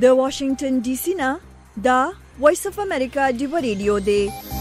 د واشنگټن ډي سي نه دا وایس اف امریکا ډیو ریډیو دی.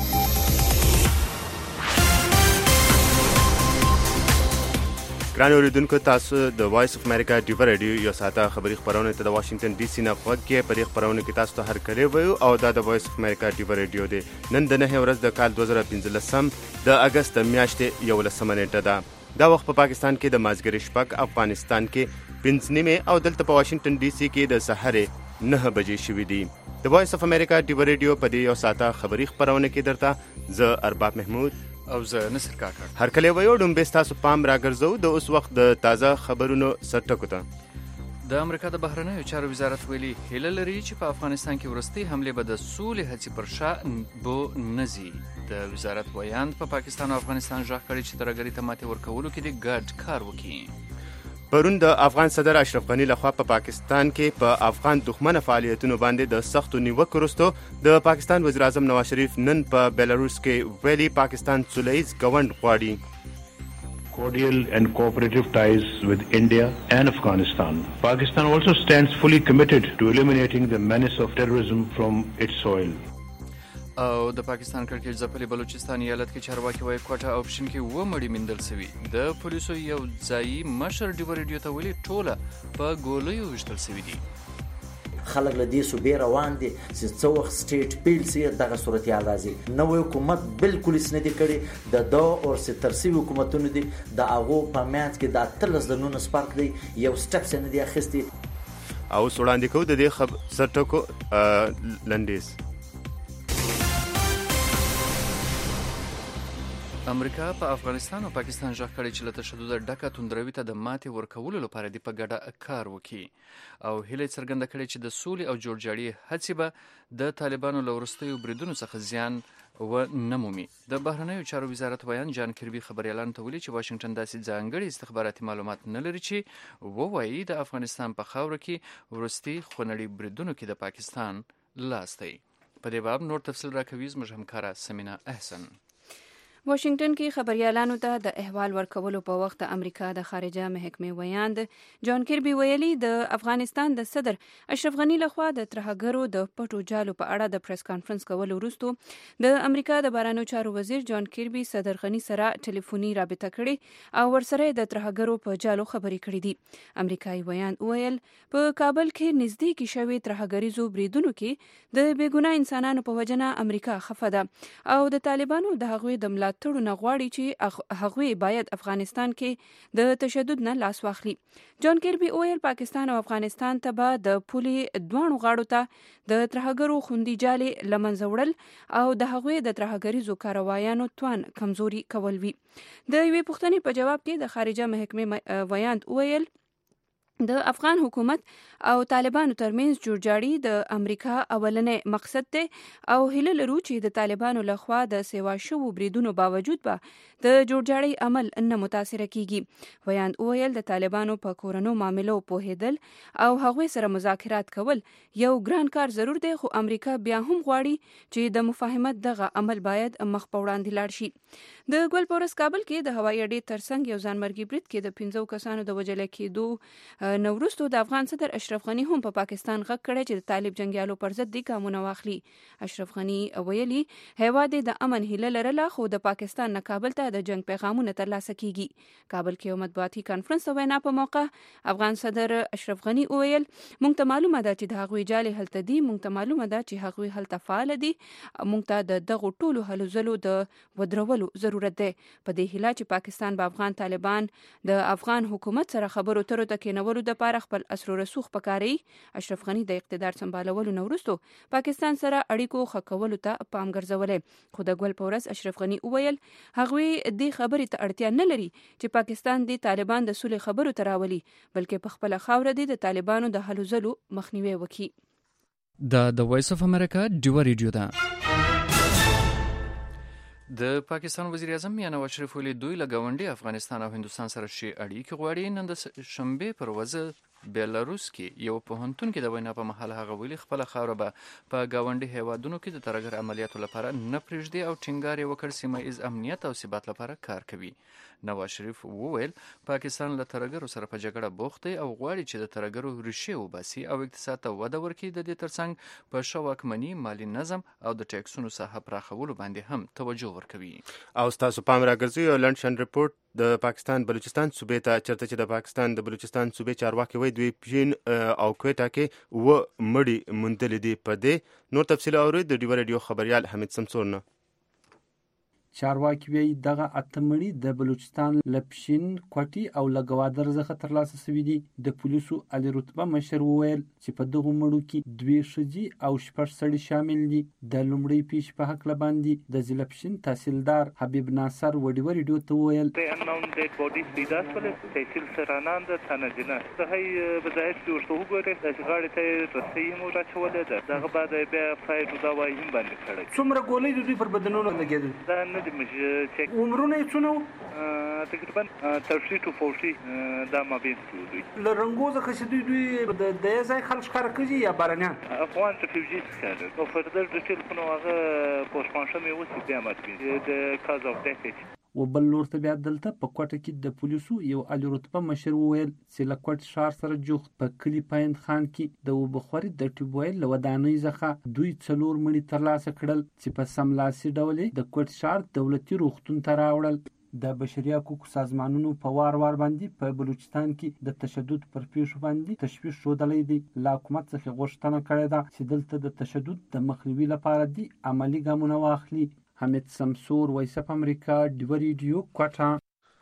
ګران اوریدونکو، تاسو د وایس اف امریکا ډیو ریډیو یو ساعته خبری خبرونه ته د واشنگټن ډي سي نه غوږی په دې خبرونه کې تاسو ته هر کلی وایو او دا د وایس اف امریکا ډیو ریډیو دی. نن د 9 ورځ د کال 2015 د اگست میاشتې 11 نیټه ده. دا وخت په پاکستان کې د مازګری شپږ، افغانستان کې 5 او دلته په واشنگټن ډي سي کې د سحر 9 بجې شوې دي. د وایس اف امریکا ډیو ریډیو په دې یو ساعته خبری خبرونه کې درته زه ارباب محمود او زه نصر کاکړ هر کله وایو ډومبه تاسو پام راګرځو د اوس وخت د تازه خبرونو سرټکو ته. د امریکا د بهرنیو چارو وزارت ویلي هیله لري چې په افغانستان کې ورستي حمله به د سولې هڅې پر شا بو نزي. د وزارت ویاند په پاکستان او افغانستان ځخ کړي چې ترګری ته ماته ورکولو کې د ګډ کار وکړي. پرون د افغان صدر اشرف غنی لخوا په پاکستان کې په افغان دښمنه فعالیتونو باندې د سختو نیوکو وروسته د پاکستان وزیر اعظم نواز شریف نن په بیلاروس کې ویلي پاکستان سولهییز ګوند غواړي. Cordial and cooperative ties with India and Afghanistan. Pakistan also stands fully committed to eliminating the menace of terrorism from its soil. او د پاکستان کړکېچ ځپلي بلوچستان ایالت کې چارواکي وایي کوټه او پښین کې و مړي میندل شوي. د پولیسو یو ځایي مشر ډیو ریډیو ته ویلي ټوله په ګولیو وشتل شوي دي. خلک له دې صوبې روان دي چې څه وخت سټیټ پیل سي دغه صورتحال راځي. نوې حکومت بالکل هیڅ نه دي کړي. د دو او سترسي حکومتونو دي د هغو په میانځ کې د 13 د 9 سپارک دی یو سټپ نه دی اخیستی. او وړاندې کوو د دې سرټکو لنډیز. امریکا په افغانستان او پاکستان ځخ کړي چې له تشدد ډکه توندروي ته د ماتې ورکولو لپاره د په ګډه کار وکړي او هیله څرګنده کړي چې د سولې او جوړجاړي هڅې به د طالبانو له وروستیو بریدونو څخه زیان و نمومي. د بهرنیو چارو وزارت ویان جان کربي خبريالانو ته ویلي چې واشنگټن داسې ځانګړي استخباراتي معلومات نه لري چې ووایي د افغانستان په خاوره کې وروستي خونړي بریدونو کې د پاکستان لاس دی. په دې باب نور تفصیل راکوي زموږ همکاره سمینا احسن. واشنگټن کې خبريالانو ته د احوال ورکولو په وخت امریکا د خارجه محکمې ویاند جان کربي ویلي د افغانستان د صدر اشرف غنی لخوا د ترهګرو د پټو جالو په اړه د پریس کانفرنس کولو وروسته د امریکا د بهرنیو چارو وزیر جان کربي صدر غنی سره ټلیفوني رابطه کړې او ورسره د ترهګرو په جالو خبرې کړې دي. امریکایي ویاند ویل په کابل کې نږدې کې شوی ترهګریزو بریدونو کې د بیګناه انسانانو په وجنه امریکا خفه ده او د طالبانو د هغوی د تړو نه غواړي چې هغوی باید افغانستان کې د تشدد نه لاس واخلي. جان کربي ویل پاکستان او افغانستان ته به د پولې دوانو غاړو ته د ترهګرو خوندي جالې لمنځه وړل او د هغوی د ترهګریزو کاروایانو توان کمزوري کول وي. د یوې پوښتنې په جواب کې د خارجه محکمې ویاند ویل د افغان حکومت او طالبانو ترمنځ جوړجاړي د امریکا اولنې مقصد دی او هیله لرو چې د طالبانو لخوا د سیوا شوو بریدونو باوجود به د جوړجاړي عمل نه متاثر کیږي. ویاند ویل د طالبانو په کورونو معاملو پوهیدل او هغوی سره مذاکرات کول یو ګران کار ضرور دی خو امریکا بیا هم غواړي چې د مفاهمت دغه عمل باید مخ په وړاندې لاړ شي. د ګلپورس کابل کې د هوایي اډې ترڅنګ یو ځانمرګي برید کې د 15 کسانو د وژل کېدو نوروستو د افغان صدر اشرف غنی هم په پاکستان غږ کړی چې د طالب جنگیالو پر ضد د ګامونه واخلي. اشرف غنی ویلي هیواد د امن هیله لرله خو د پاکستان نه کابل ته د جنگ پیغامونه ترلاسه کیږي. کابل کې یو مطبوعاتي کانفرنس وینا په موقع افغان صدر اشرف غنی ویل مونږ ته معلومه ده چې د هغوی جالې هلته دي، مونږ ته معلومه ده چې هغوی هلته فعال دي، مونږ ته د دغه ټولو هلو ځلو د ودرولو ضرورت دی. په دې هیله چې پاکستان به افغان طالبان د افغان حکومت سره خبرو ترو ته کېنولو د لپاره خپل اسرو رسوخ پکاري. اشرف غنی د اقتدار سمبالولو نه وروسته پاکستان سره اړیکو ښه کولو ته پام ګرځولې خو د ګل په ورځ اشرف غنی وویل هغوی دې خبرې ته اړتیا نه لري چې پاکستان د طالبان د سولې خبرو ته راولي بلکې په خپله خاوره د طالبانو د هلو ځلو مخنیوي وکړي. د وایس اف امریکا ډیو ریډیو ده. د پاکستان وزیر اعظم میاں نواز شریف ویلي دوی له ګاونډي افغانستان او هندوستان سره ښې اړیکې غواړي. نن د شنبې پر ورځ بیلاروس کې یو پوهنتون کې د وینا په مهال هغه ویلي خپل خاوره به په گاونډي هیوادونو کې د ترهګر عملیاتو لپاره نه پرېږدي او ټینګار یې وکړ سیمه ایز امنیت او ثبات لپاره کار کوي. نواز شریف وویل پاکستان له ترهګرو سره په جګړه بوخت دی او غواړي چې د ترهګرو ریښې وباسي او اقتصاد ته وده ورکړي. د دې ترڅنګ په ښه واکمني، مالي نظم او د ټیکسونو ساحه پراخولو باندې هم توجه ورکوي. او ستاسو پام راګرځي یو لنډ ریپورت د پاکستان بلوچستان صوبې ته چرته چې د پاکستان د بلوچستان صوبې چارواکي وایي دوی پین او کویټا کې و مړي موندلې دي. په دې نور تفصیل اورئ د ډیوه رادیو خبريال حمید سمسور نه. چارواکي وایي دغه اتمړي د بلوچستان لپشین کوټي او لګوادر څخه ترلاسه شوي دي. د پولیسو علي رتبه مشر وویل چې په دغه مړو کې 2 ښځې او 6 سړي شامل دي. د لومړۍ پیښې په هکله باندې د ضلع تحصیلدار حبیب ناصر وډیو ریډیو ته وویل unknown dead bodies پیدا شول. تحصیل سرانان د تنجنه څخه بظاهر چې ورته وګورئ د غاړې ته رسۍ مو راچولې ده. دغه بعد بیا فایټ دا وایي هم باندې کړی. څومره ګولۍ د دوی پر بدنونو لګېدل؟ دا نه دي مې چک. عمرونه یې څونه تقریبا 30 to 40 دا مابین دوی له رنګو څخه چې دوی د دې ځای خلک ښکاره کوي یا بارانیان افغان ریفیوجیز ښکاره. نو فردر ډیټیل خو هغه پوسټمارټم یې وسی بیا ماتوي د کاز اف ډیث. و بل لور ته بیا دلته په کوټه کې د پولیسو یو علي رتبه مشر وویل چې له کوټ ښار سره جوخت په کلي پایند خان کې د وبخوري د ټیوبویل له ودانۍ څخه دوی 4 مړي ترلاسه کړل چې په سملاسي ډول د کوټ ښار دولتي روغتون ته راوړل. د بشري حقوقو سازمانونو په وار باندې په بلوچستان کې د تشدد پر پیښو باندې تشویش ښودلی دی. له حکومت څخه غوښتنه کړې ده چې دلته د تشدد د مخنیوي لپاره دي عملي ګامونه واخلي. حمید سمسور، وایس اف امریکا، ډیوه ریډیو، کوټه.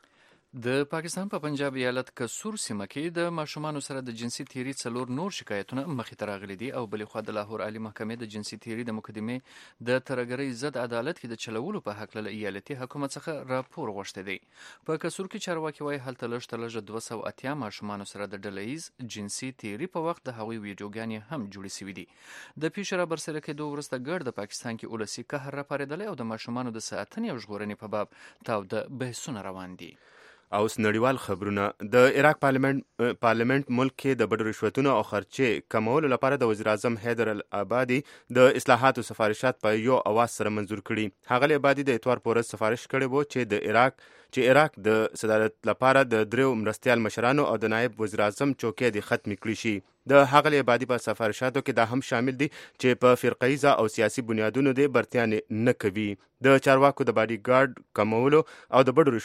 د پاکستان په پنجاب ایالت کسور سیمه کې د ماشومانو سره د جنسي تیری 4 نور شکایتونه مخې ته راغلي دي او بلې خوا د لاهور عالی محکمې د جنسي تیری د مقدمې د ترهګرۍ ضد عدالت کې د چلولو په حق له ایالتي حکومت څخه راپور غوښته دی. په کسور کې چارواکي وایي هلته لږ تر لږه 280 ماشومانو سره د ډلهییز جنسي تیری په وخت د هغوی ویډیوګانې هم جوړې شوي دي. د پیښې را برسېره کېدو وروسته ګډ د پاکستان کې ولسي قهر راپارېدلی او د ماشومانو د ساتنې او ژغورنې په باب تاوده بحثونه روان دي. او نړیوال خبرونه. د عراق پارلیمنت ملک کې د بډو رشوتونو او خرچې کمولو لپاره د وزیر اعظم حیدر العبادي د اصلاحاتو سفارشات په یو اواز سره منظور کړي. ښاغلی عبادي د اتوار په ورځ سفارش کړی و چې عراق د صدارت لپاره د 3 مرستیال مشرانو او د نائب وزیر اعظم چوکۍ د ختم کړي شي. د ښاغلی عبادي په سفارشاتو کې دا هم شامل دي چې په فرقه‌ایزه او سیاسي بنیادونو د برتیانې نه کوي. د چارواکو د باډي ګارد کمولو او د بډو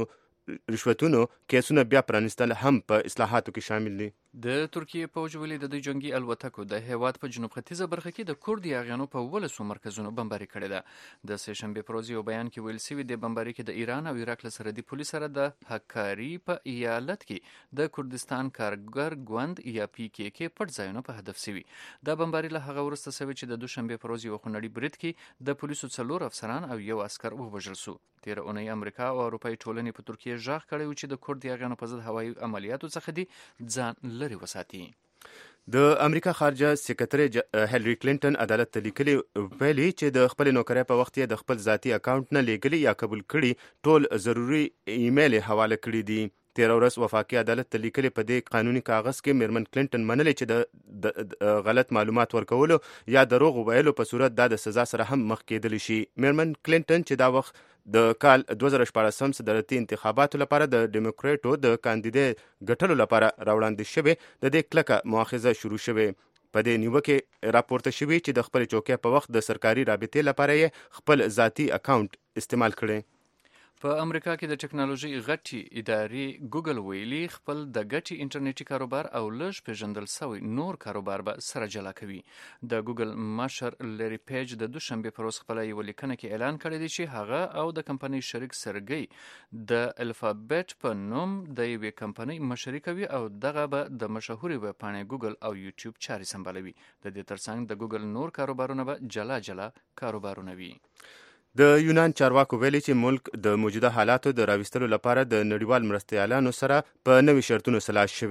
رشوتونو کیسونه بیا پرانستل هم په اصلاحاتو کې شامل دي. د ترکیې پوځ ویلي د دوی جنگي الوتکو د هیواد په جنوب ختیځه برخه کې د کورد یاغیانو په 12 مرکزونو بمباري کړې ده. د سه شنبې پر ورځ یو بیان کې ویل شوي د بمباري کې د ایران او عراق له سرحدي پولیس سره د حکاري په ایالت کې د کردستان کارګر ګوند یا PKK پټ ځایونه په هدف شوي. دا بمباري له هغه وروسته شوې چې د دوشنبې پر ورځ یو خونړي برید کې د پولیسو 4 افسران او یو عسکر ووژل شو. تیر اونۍ امریکا او اروپایي ټولنې په ترکیې ژغ کړی و چې د کورد یاغیانو په ضد هوایي عملیاتو څخه دي ځان لري وساتي. د امریکا خارجه سکرټري هیلری کلینټن عدالت ته لیکلي ویلي چې د خپل نوکرۍ په وخت یې د خپل ذاتي اکاونټ نه لیږلي یا قبول کړي ټول ضروري ایمیل حواله کړي دي. تیر ورځ وفاقي عدالت ته لیکلي په دې قانوني کاغذ کې میرمن کلینټن منلې چې د غلط معلومات ورکولو یا دروغ ویلو په صورت د سزا سره هم مخ کېدلی شي. میرمن کلینټن چې دا وخت د کال 2014 صدارتي انتخاباتو لپاره د ډیموکریټو د کاندیدې ګټلو لپاره راوړاندې شوې د دې کلکه مؤاخذه شروع شوې. په دې نیوکه راپورته شوې چې د خپل چوکۍ په وخت د سرکاري رابطې لپاره یې خپل ذاتي اکاونټ استعمال کړي. په امریکا کې د ټکنالوژي غټي ادارې ګوګل ویلي خپل د ګټي انټرنیټي کاروبار او لږ پیژندل شوی نور کاروبار به سره جلا کوي. د ګوګل مشر لری پیج د دوشنبې پر ورځ خپل یو لیکنه کې اعلان کړی دی چې هغه او د کمپنۍ شریک سرګي د الفابت په نوم د یوې کمپنۍ مشري کوي او دغه به د مشهوري ویب پاڼې ګوګل او یوټیوب چاري سمبالوي. د دې ترڅنګ د ګوګل نور کاروبارونه به جلا کاروبارونه وي. د یونان چارواکو ویلي چې ملک د موجوده حالاتو د راوستلو لپاره د نړیوال مرستیالانو سره په نوي شرطونو سلا شوی.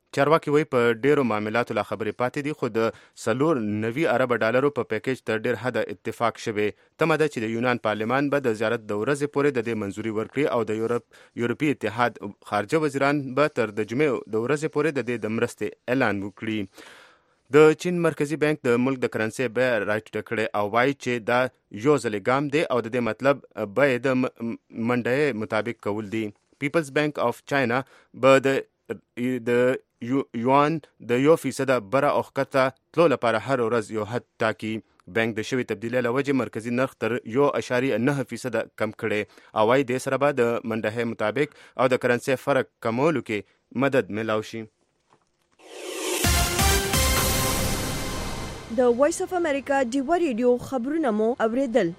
چارواکي وایي په ډیرو معاملاتو لا خبرې پاتې دي، خو د 490 ارب ډالرو په پیکیج تر ډیر حد اتفاق شوی. تمه ده چې د یونان پارلمان به د زیارت د ورځې پورې د دې منځوري ورکړي او د یورپي اتحاد خارجه وزیران به تر د جمعې د ورځې پورې د دې د مرستې اعلان وکړي. د چین مرکزی بانک د ملک د کرنسي بیه راټیټه کړې او وایي چې دا یو ځل ګام دی او د دې مطلب بیه د منډې مطابق کول دي. پیپلز بانک اف چاینا به د یوان د 1% بره او ښکته تلو لپاره هر ورځ یو حد ټاکي. بانک د شوي تبدیلۍ له وجې مرکزي نرخ تر 1.9% کم کړی او وايي دې سره به د منډې مطابق او د کرنسي فرق کمولو کې مدد ملاو شي. د وایس اف امریکا ډیوا ریډیو خبرونه مو اوریدل.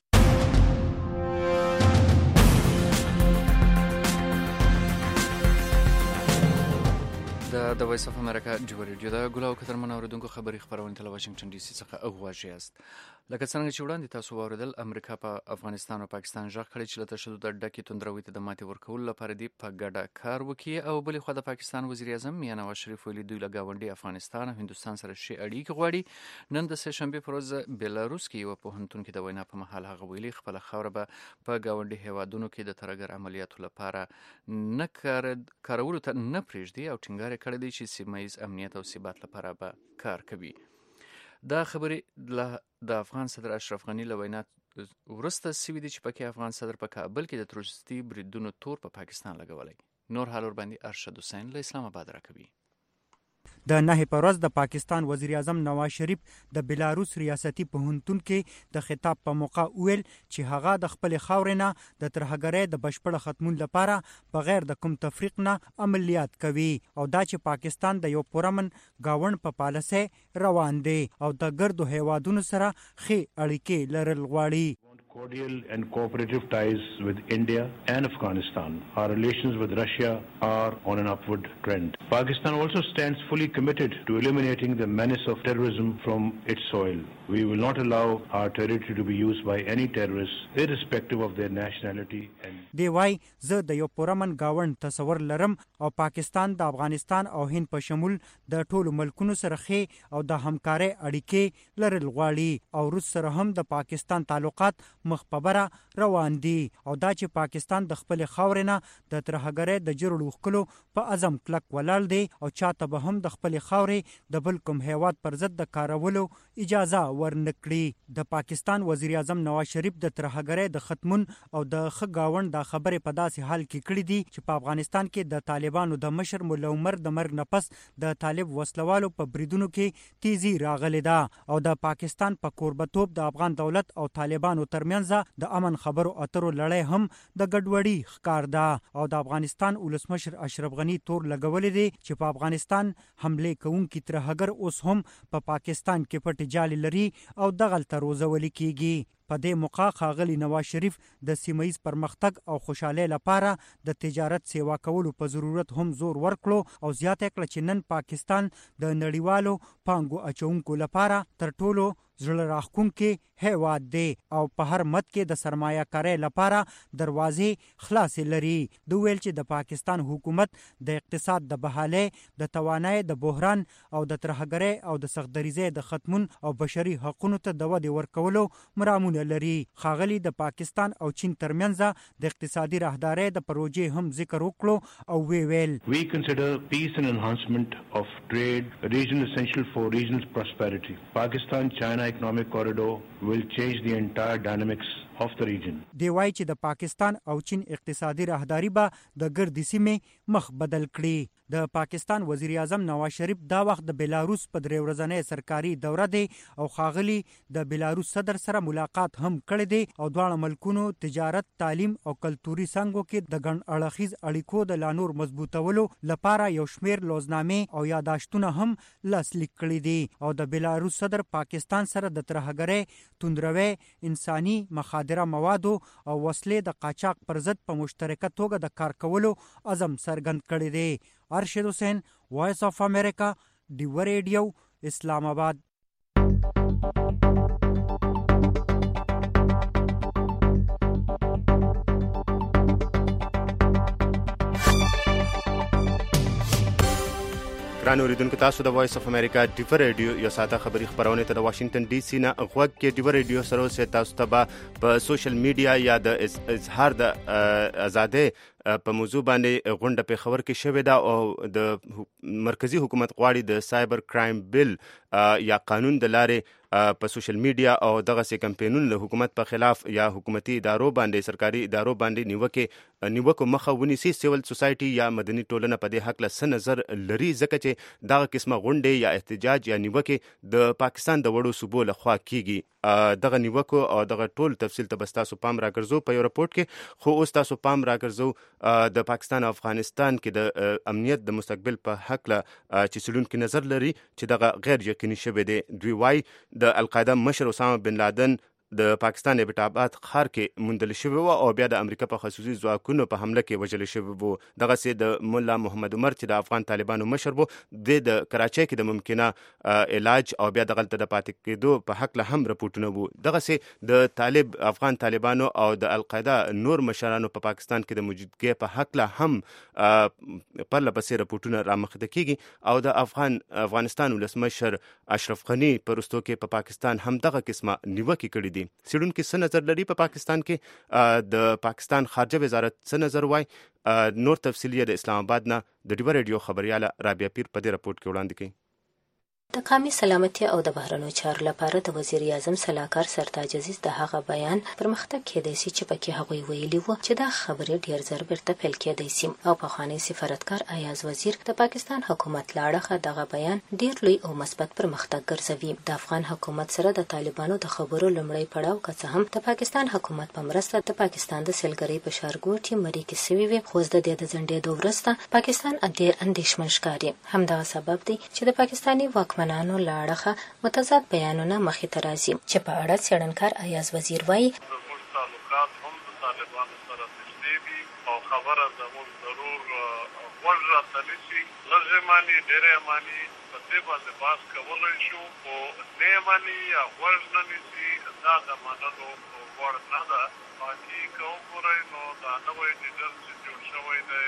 د وایس اف امریکا ډیوا ریډیو د ګلاو کترمن اوریدونکو خبري خبرونه له واشنگټن ډي سي څخه اغواژ یاست. لکه څنګه چې وړاندې تاسو واوریدل، امریکا په افغانستان او پاکستان ژغ کړی چې له تشدد ډکې توندروي ته د ماتې ورکولو لپاره دی په ګډه کار وکړي او بلې خوا د پاکستان وزیر اعظم میاں نواز شریف ویلي دوی له ګاونډي افغانستان او هندوستان سره ښې اړیکې غواړي. نن د سهشنبې پر ورځ بیلاروس کې یو پوهنتون کې د وینا په مهال هغه ویلي خپل خاوره به په ګاونډي هیوادونو کې د ترهګر عملیاتو لپاره نه کارولو ته نه پرېږدي او ټینګار کړی دی چې سیمه ییز امنیت او ثبات لپاره به کار کوي. دا خبرې د افغان صدر اشرف غنی له وینا وروسته سوي دي چې پکې افغان صدر په کابل کې د تروریستي بریدونو تور په پاکستان لګولی. نور حال ورباندې ارشد حسین له اسلام آباد راکوي. د 9 په ورځ د پاکستان وزیر اعظم نواز شریف د بیلاروس ریاستي پوهنتون کې د خطاب په موقع ویل چې هغه د خپل خاورې نه د ترهګرۍ د بشپړ ختمون لپاره بغیر د کوم تفریق نه عملیات کوي او دا چې پاکستان د یو پرامن گاوند په پالیسۍ روان دی او د ګردو هیوادونو سره ښې اړیکې لرل غواړي. Cordial and cooperative ties with India and Afghanistan. Our relations with Russia are on an upward trend. Pakistan also stands fully committed to eliminating the menace of terrorism from its soil. We will not allow our territory to be used by any terrorists, irrespective of their nationality. دی وای زه د یو پرامن گاوند تصور لرم او پاکستان د افغانستان او هند په شمول د ټولو ملکونو سره ښې او د همکارۍ اړیکې لرل غواړي او روس سره هم د پاکستان تعلقات مخ په بره روان دي او دا چې پاکستان د خپل خاورې نه د ترهګرۍ د جرړو وښکلو په عزم کلک ولاړ دی او چاته به هم د خپل خاورې د بل کوم هیواد پر ضد د کارولو اجازه ورنکړي. د پاکستان وزیر اعظم نواز شریف د ترهګرۍ د ختمون او د ښه ګاوند د خبرې په داسې حال کې کړي دي چې په افغانستان کې د طالبانو د مشر مولا عمر د مرګ نه پس د طالب وسلوالو په بریدونو کې تیزی راغلې ده او د پاکستان په کوربتوب د افغان دولت او طالبانو ترمنځ د امن خبرو اترو لړۍ هم د ګډوډۍ ښکار ده او د افغانستان ولسمشر اشرف غنی تور لګولې دی چې په افغانستان حمله کوونکي ترهګر اوس هم په پاکستان کې پټ جال لري او دغلته روزول کیږي. په دې موقع ښاغلي نواز شریف د سیمه ییز پرمختګ او خوشحالۍ لپاره د تجارت سیوا کولو په ضرورت هم زور ورکړو او زیاته کړه چې نن پاکستان د نړیوالو پانګو اچونکو لپاره تر ټولو زړه راښکونکي هیواد دی او په هر مد کې د سرمایه کارۍ لپاره دروازې خلاصې لري. دوی ویل چې د پاکستان حکومت د اقتصاد د بحالۍ د توانایۍ د بحران او د ترهګرۍ او د سختدریزۍ د ختمون او بشري حقونو ته د ودې ورکولو مرامونه لري. ښاغلي د پاکستان او چین ترمنځ د اقتصادي راهدارۍ د پروژې هم ذکر وکړو او ویل We consider peace and enhancement of trade a region essential for regional prosperity. Pakistan-China economic corridor will change the entire dynamics of the region. دی وای چې د پاکستان او چین اقتصادي راهداري به د ګردې سیمې مخ بدل کړي. د پاکستان وزیر اعظم نواز شریف دا وخت د بیلاروس په 3 ورځنۍ سرکاري دوره دی او ښاغلي د بیلاروس صدر سره ملاقات هم کړی دی او دواړه ملکونو تجارت، تعلیم او کلتوري څانګو کې د ګڼ اړخیز اړیکو د لا نور مضبوطولو لپاره یو شمیر لوزنامې او یاداشتونه هم لاسلیک کړي دي او د بیلاروس صدر پاکستان سره د ترهګرۍ، توندروي، انساني مخادره موادو او وسلې د قاچاق پر ضد په مشترکه توګه د کار کولو عزم څرګند کړی دی. ارشد حسین، وایس اف امریکا، ډیوا ریډیو، اسلام آباد. ګران اوریدونکو تاسو د وایس اف امریکا ډیور ریډیو یو ساده خبری خبرونه ته د واشنگټن ډي سي نه غوږ کې ډیور ریډیو سره اوسه تاسو ته په سوشل میډیا یا د اظهار د ازادۍ په موضوع باندې غونډه په خبر کې شوې ده او د مرکزی حکومت غواړي د سایبر کرایم بل یا قانون د لارې په سوشل میډیا او دغه سي کمپاینونو له حکومت په خلاف یا حکومتي ادارو باندې سرکاري ادارو باندې نیوکو مخه ونیسي. سیول سوسایټي یا مدني ټولنه په دې حق له نظر لري ځکه چې دغه قسمه غونډې یا احتجاج یا نیوکې د پاکستان د وړو صوبو لخوا کیږي. دغه نیوکو او دغه ټول تفصیل ته بس تاسو پام راګرځو په یو رپورت کې، خو اوس تاسو پام راګرځو د پاکستان او افغانستان کې د امنیت د مستقبل په حق له چې څېړونکي نظر لري چې دغه غیر یقیني شوی دی. دوی وایي د القاعده مشر اسامه بن لادن د پاکستان ابټاباد ښار کې موندل شوی و او بیا د امریکا په خصوصي ځواکونو په حمله کې وژل شوی و. دغه سي د مولا محمد عمر چې د افغان طالبانو مشر و د کراچۍ کې د ممکنه علاج او بیا دغه د پاتې کېدو په حق له هم رپورټونه وو. دغه سي د افغان طالبانو او د القاعده نور مشرانو په پاکستان کې د موجودګۍ په حق له هم پر لپسې رپورټونه رامخته کیږي او د افغانستان ولسمشر اشرف غنی پرستو کې په پاکستان هم دغه قسمه نیوکې کړې دي. څېړونکي څه نظر لري په پاکستان کې، د پاکستان خارجه وزارت څه نظر وایي، نور تفصیلی د اسلام آباد نه د ډیور ریډیو خبرياله رابعه پیر په دې رپورت کې وړاندې کوي. د قومي سلامتي او د بهرنیو چارو لپاره د وزیر اعظم سلاکار سرتاج عزیز د هغه بیان پرمختګ کېدای شي چې پکې هغوی ویلي وو چې دا خبرې ډیر زر بیرته پیل کېدای شي او پخوانی سفارتکار ایاز وزیر د پاکستان حکومت لاړه دغه بیان ډیر لوی او مثبت پرمختګ ګرځوي. د افغان حکومت سره د طالبانو د خبرو لمړی پړاو که هم د پاکستان حکومت په مرسته د پاکستان د سیلګری په شارګوټي مری کې سوي وي، خو د دې د ځنډېدو وروسته پاکستان ډیر اندېښمن ښکاري. همدغه سبب دی چې د پاکستاني واکمنانو لاړه متضاد بیانونه مخې ته راځي چې په اړه څېړنکار ایاز وزیر وایي زموږ تعلقات هم د طالبانو سره نږدې دي او خبره زموږ ضرور غوږ راته نیسي. لږې ماني ډېرې ماني په دې باندې بحث کولی شو، خو نه ماني یا غوږ نه نیسي دا د منلو وړ نه ده. باقي که وګورئ نو دا نوی لیډر چې جوړ شوی دی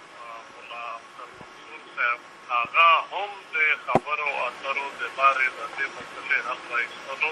ملا اختر منصور صاحب، هغه هم د خبرو اترو د بارې د دې مسلې حق راایستلو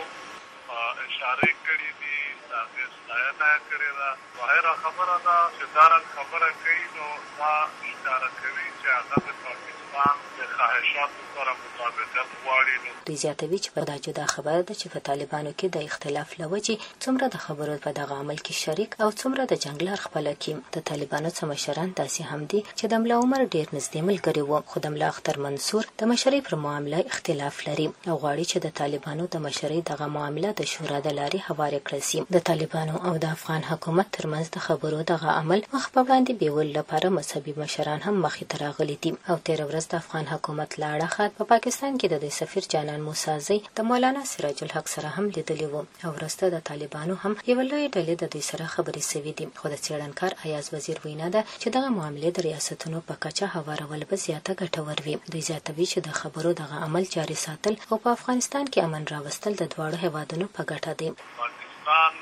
اشارې کړي دي، د هغې ستاینه یې کړې ده. ظاهره خبره ده چې دا رنګ خبره کوي نو دا اشاره کوي چې هغه د پاکستان د خواهشاتو سره مطابقت غواړي. دوی زیاتوي چې دا جدا خبره ده چې په طالبانو کې د اختلاف له وجې څومره د خبرو په دغه عمل کې شریک او څومره د جنګ لار خپله کړي. د طالبانو څه مشران داسې هم دي چې د ملا عمر ډېر نږدې ملګري وو، خو د ملا اختر منصور د مشرۍ پر معامله اختلاف لري او غواړي چې د طالبانو د مشرۍ دغه معامله د شورا د لارې هوارې کړل شي. د طالبانو او د افغان حکومت ترمنځ د خبرو دغه عمل مخ په وړاندې بیول لپاره مذهبي مشران هم مخې ته راغلي دي او تېره ورځ د افغان حکومت لاړه په پاکستان کې د سفیر جانان موسازی د مولانا سراج الحق سره هم لیدلی وو او وروسته د طالبانو هم یو لوی ډلې د دوی سره خبرې سوي دي. خو د څېړنکار ایاز وزیر وینا ده چې دغه معاملې د ریاستونو په کچه هوارول به زیاته ګټور وي. دوی زیاتوي چې د خبرو دغه عمل جاري ساتل او په افغانستان کې امن راوستل د دواړو هیوادونو په ګټه دی. پاکستان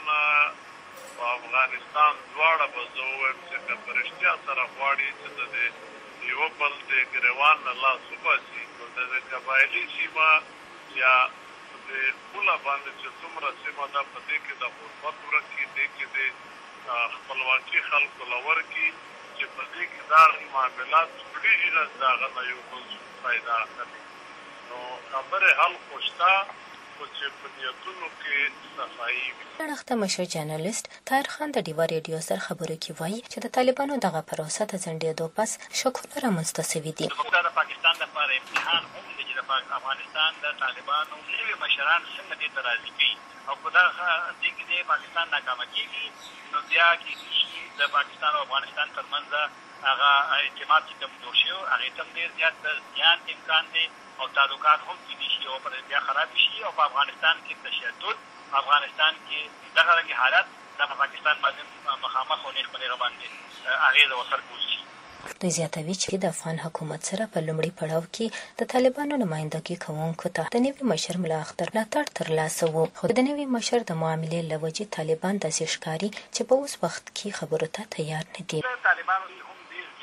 او افغانستان دواړه به زه ووایم چې که په رښتیا سره غواړي چې د یو بل د ګریوان نه لاس وباسي نو د قبایلي سیمه یا د پوله باندې چې څومره سیمه ده په دې کې د غربت ورک کړي، دې کې د خپلواکي خلکو له ورکړي چې په دې کې دا معاملات کړي نه د هغه نه یو بل فایده اخلي. نو خبرې حل خو شته خو چې په نیتونو کې صفایي وي. اړخته مشر جرنالست طاهر خان د ډیوا ریډیو سره خبرو کې وایي چې د طالبانو دغه پروسه د ځنډېدو پس شکونه رامنځته سوي دي. دا د پاکستان لپاره امتحان هم دی چې د افغانستان د طالبانو نوي مشران څنګه دې ته راضي کوي او په دې کې د پاکستان ناکامه کېږي نو بیا کېدای شي د پاکستان او افغانستان ترمنځ هغه اعتماد چې کمزور شي هغې ته هم ډېر زیات زیان امکان دی او تعلقات هم کېدای شي او بیا خراب شي او په افغانستان کې تشدد، افغانستان کې دغه رنګې حالت د پاکستان باندې مخامخ او نیغ په نیغه باندې اغېزه ورسره کوي. دوی زیاتوي چې د افغان حکومت سره په لومړي پړاو کې د طالبانو نمایندګي کوونکو ته د نوي مشر ملا اختر ملاتړ ترلاسه و، خو د نوي مشر د معاملې له وجې طالبان داسې ښکاري چې په اوس وخت کې خبرو ته تیار نه دي. طالبانو هم ډېر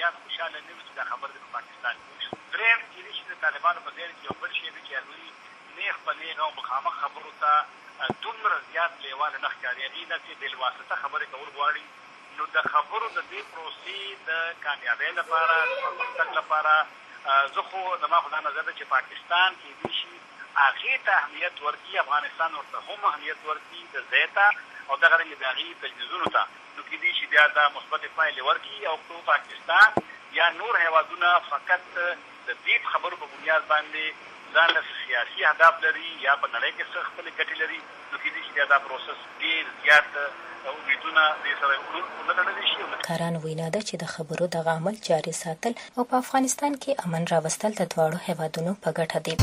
زیات خوشاله نه وي چې دا خبره د پاکستان درېیم کېدای شي د طالبانو په ذهن کې یو بل شی وي چې هغوی نیغ په نیغ او مخامخ خبرو ته دومره زیات لیواله نه ښکاري. هغوی داسې بېلواسطه خبرې کول غواړي. نو د خبرو د دې پروسې د کامیابۍ لپاره د پرمختګ لپاره زه خو زما خو دا نظر ده چې پاکستان کېدای شي هغې ته اهمیت ورکړي، افغانستان ورته هم اهمیت ورکړي د ځای ته او دغه رنګې د هغې تجویزونو ته. نو کېدای شي بیا دا مثبتې پایلې ورکړي او پاکستان یا نور هېوادونه فقط د دې خبرو په بنیاد باندې ځان له سیاسي اهداف لري یا په نړۍ کې څه خپلې ګټې لري، نو کېدای شي بیا دا پروسس ډېر زیات امیدونه دې سره ونلرلی شي. کاران وینا ده چې د خبرو دغه عمل جاري ساتل او په افغانستان کې امن راوستل د دواړو هېوادونو په ګټه دی.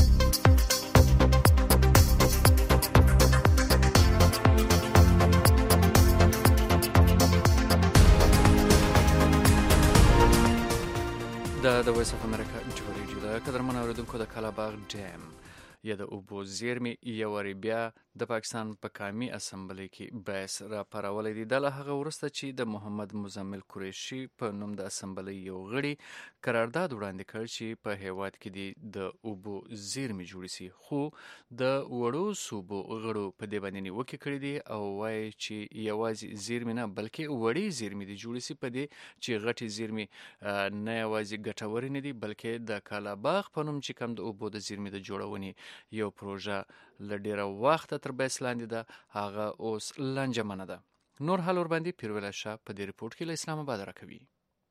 د وایس اف امریکا جوړ ریډیو د قدرمن اوریدونکو د کلاباغ ډیم یا د اوبو زیرمې یو وارې بیا د پاکستان په قومي اسمبلی کې بحث راپارولی دی. دا له هغه وروسته چې د محمد مزمل قریشي په نوم د اسمبلی یو غړي قرارداد وړاندې کړ چې په هیواد کې د اوبو زیرمې جوړې سي، خو د وړو صوبو غړو په دې باندې نیوکې کړې دي او وایي چې یوازې زیرمې نه بلکې وړې زیرمې دي جوړې سي، په دې چې غټې زیرمې نه یوازې ګټورې نه دي بلکې د کالاباغ په نوم چې کوم د اوبو د زیرمې د جوړونې یو پروژه له ډیره وخته تر بحث لاندې ده، هغه اوس لنجمنه ده. نور حال ورباندې پیروله شاه په دې رپورټ کې له اسلام آباد راکوي.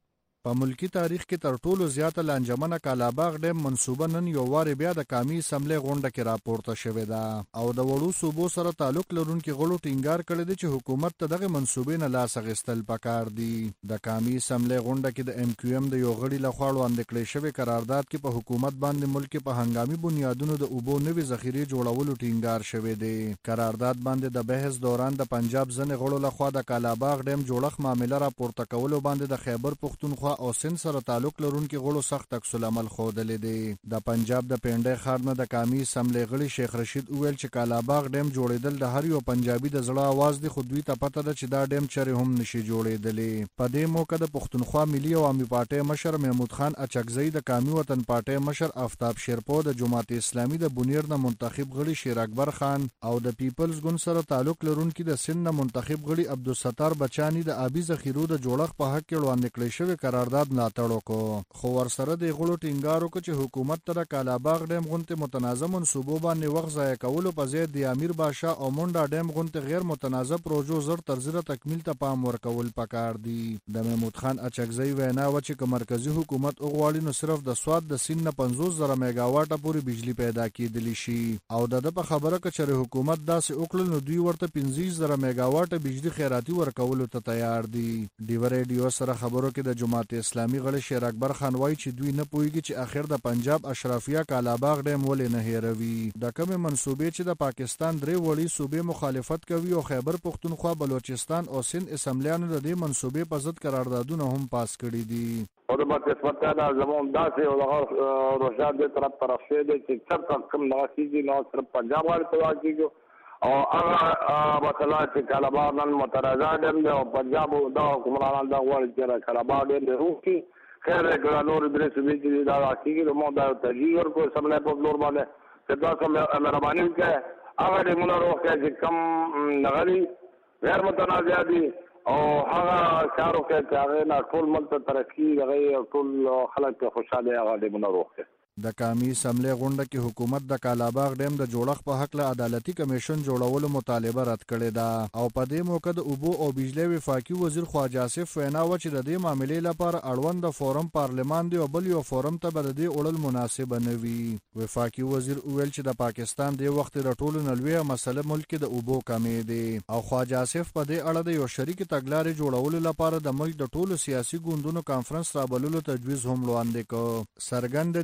په ملکی تاریخ کې تر ټولو زیاته لانجمنه کالاباغ ډیم منصوبه نن یو وارې بیا د قومي اسمبلی غونډه کې راپورته شوې ده او د وړو صوبو سره تعلق لرونکي غړو ټینګار کړی دی چې حکومت ته دغه منصوبې نه لاس اخیستل پکار دي. د قومي اسمبلی غونډه کې د ایم کیو ایم د یو غړي لخوا وړاندې کړی شوی قرارداد کې په حکومت باندې ملک په هنګامي بنیادونو د اوبو نوې ذخیرې جوړولو ټینګار شوی دی. قرارداد باندې د بحث دوران د پنجاب ځنې غړو لخوا د کالاباغ ډیم جوړښت معامله راپورته کولو باندې د خیبر پښتونخوا او سند سره تعلق لرونکي غړو سخت عکس العمل ښودلی دی. د پنجاب د پینډۍ ښار نه د قومي اسمبلی غړي شیخ رشید وویل چې کالاباغ ډیم جوړېدل د هر یو پنجابي د زړه آواز دی، خو دوی ته پته ده چې دا ډیم چرې هم نشي جوړېدلی. په دې موقع د پښتونخوا ملي عوامي پارټۍ مشر محمود خان اچکزی، د قومي وطن پارټۍ مشر آفتاب شیرپو، د جماعت اسلامي د بونیر نه منتخب غړي شیر اکبر خان او د پیپلز ګوند سره تعلق لرونکي د سند نه منتخب غړي عبدالستار بچانی د آبي ذخیرو د جوړښت په حق کې وړاندې کړی شوی قرارداد ملاتړ وکړو، خو ورسره د غړو ټینګار وکړ چې حکومت ته د کالاباغ ډیم غونډې متنازع منصوبو باندې وخت ضایع کولو په ځای د امیر باشا او منډا ډیم غونډې غیر متنازع پروژو زر تر زره تکمیل ته پام ورکول پکار دی. د محمود خان اچکزی وینا و چې که مرکزی حکومت وغواړي نو صرف د سواد د سین نه 50,000 میگاواټه پورې بجلی پیدا کېدلی شي او د په خبره که چېرې حکومت داسې وکړل نو دوی ورته 15,000 میگاواټه بجلی خیراتي ورکولو ته تیار دي. ډیوه ریډیو سره خبرو کې د جماعت اسلامي غړي شیر اکبر خان وایي چې دوی نه پوهیږي چې اخر د پنجاب اشرافیه کالاباغ ډیم ولې نه هیروي. د کومې منصوبې چې د پاکستان درې وړي صوبې مخالفت کوي او خیبر پښتونخوا، بلوچستان او سند اسمبلیانو د دې منصوبې په ضد قراردادونه هم پاس کړي دي. او د بدقسمتۍ نه زموږ داسې او دغه روښان دې طرف شوی دی چې چېرته کوم دغه کېږي نو صرف پنجاب غاړې ته واقعېږي او هغه مثلا چې کالاباغ نن متنازع ډیم دی او پنجاب دغه حکمرانان دغه غواړي چې کالاباغ ډیم دی وکړي. خیر دی که نور درې صوبې چې دي دا راکېږي نو موږ دا ترجیح ورکړو اسمبلی په فلور باندې چې تاسو مهرباني وکړئ هغه ډیمونه روغتیا چې کم نغلي غیر متنازع دي او هغه کار وکړئ چې هغې نه ټول ملک ته ترقي هغې ټول خلک پرې خوشحاله هغه ډیمونه روغتیا. د قومي اسمبلی غونډه کې حکومت د کالاباغ ډیم د جوړښت په حق له عدالتي کمیشن جوړولو مطالبه رد کړې ده او په دې موقع د اوبو او بجلی وفاقي وزیر خواجه آصف وینا وه چې د دې معاملې لپاره اړوند د فورم پارلمان دی او بل یو فورم ته به د دې وړل مناسبه نه وي. وفاقي وزیر وویل چې د پاکستان دې وخت د ټولو نه لویه مسله ملک کې د اوبو کمې دی او خواجه آصف په دې اړه د یو شریک تګلارې جوړولو لپاره د ملک د ټولو سیاسي ګوندونو کانفرنس رابللو تجویز هم وړاندې کړ. څرګنده دی چې د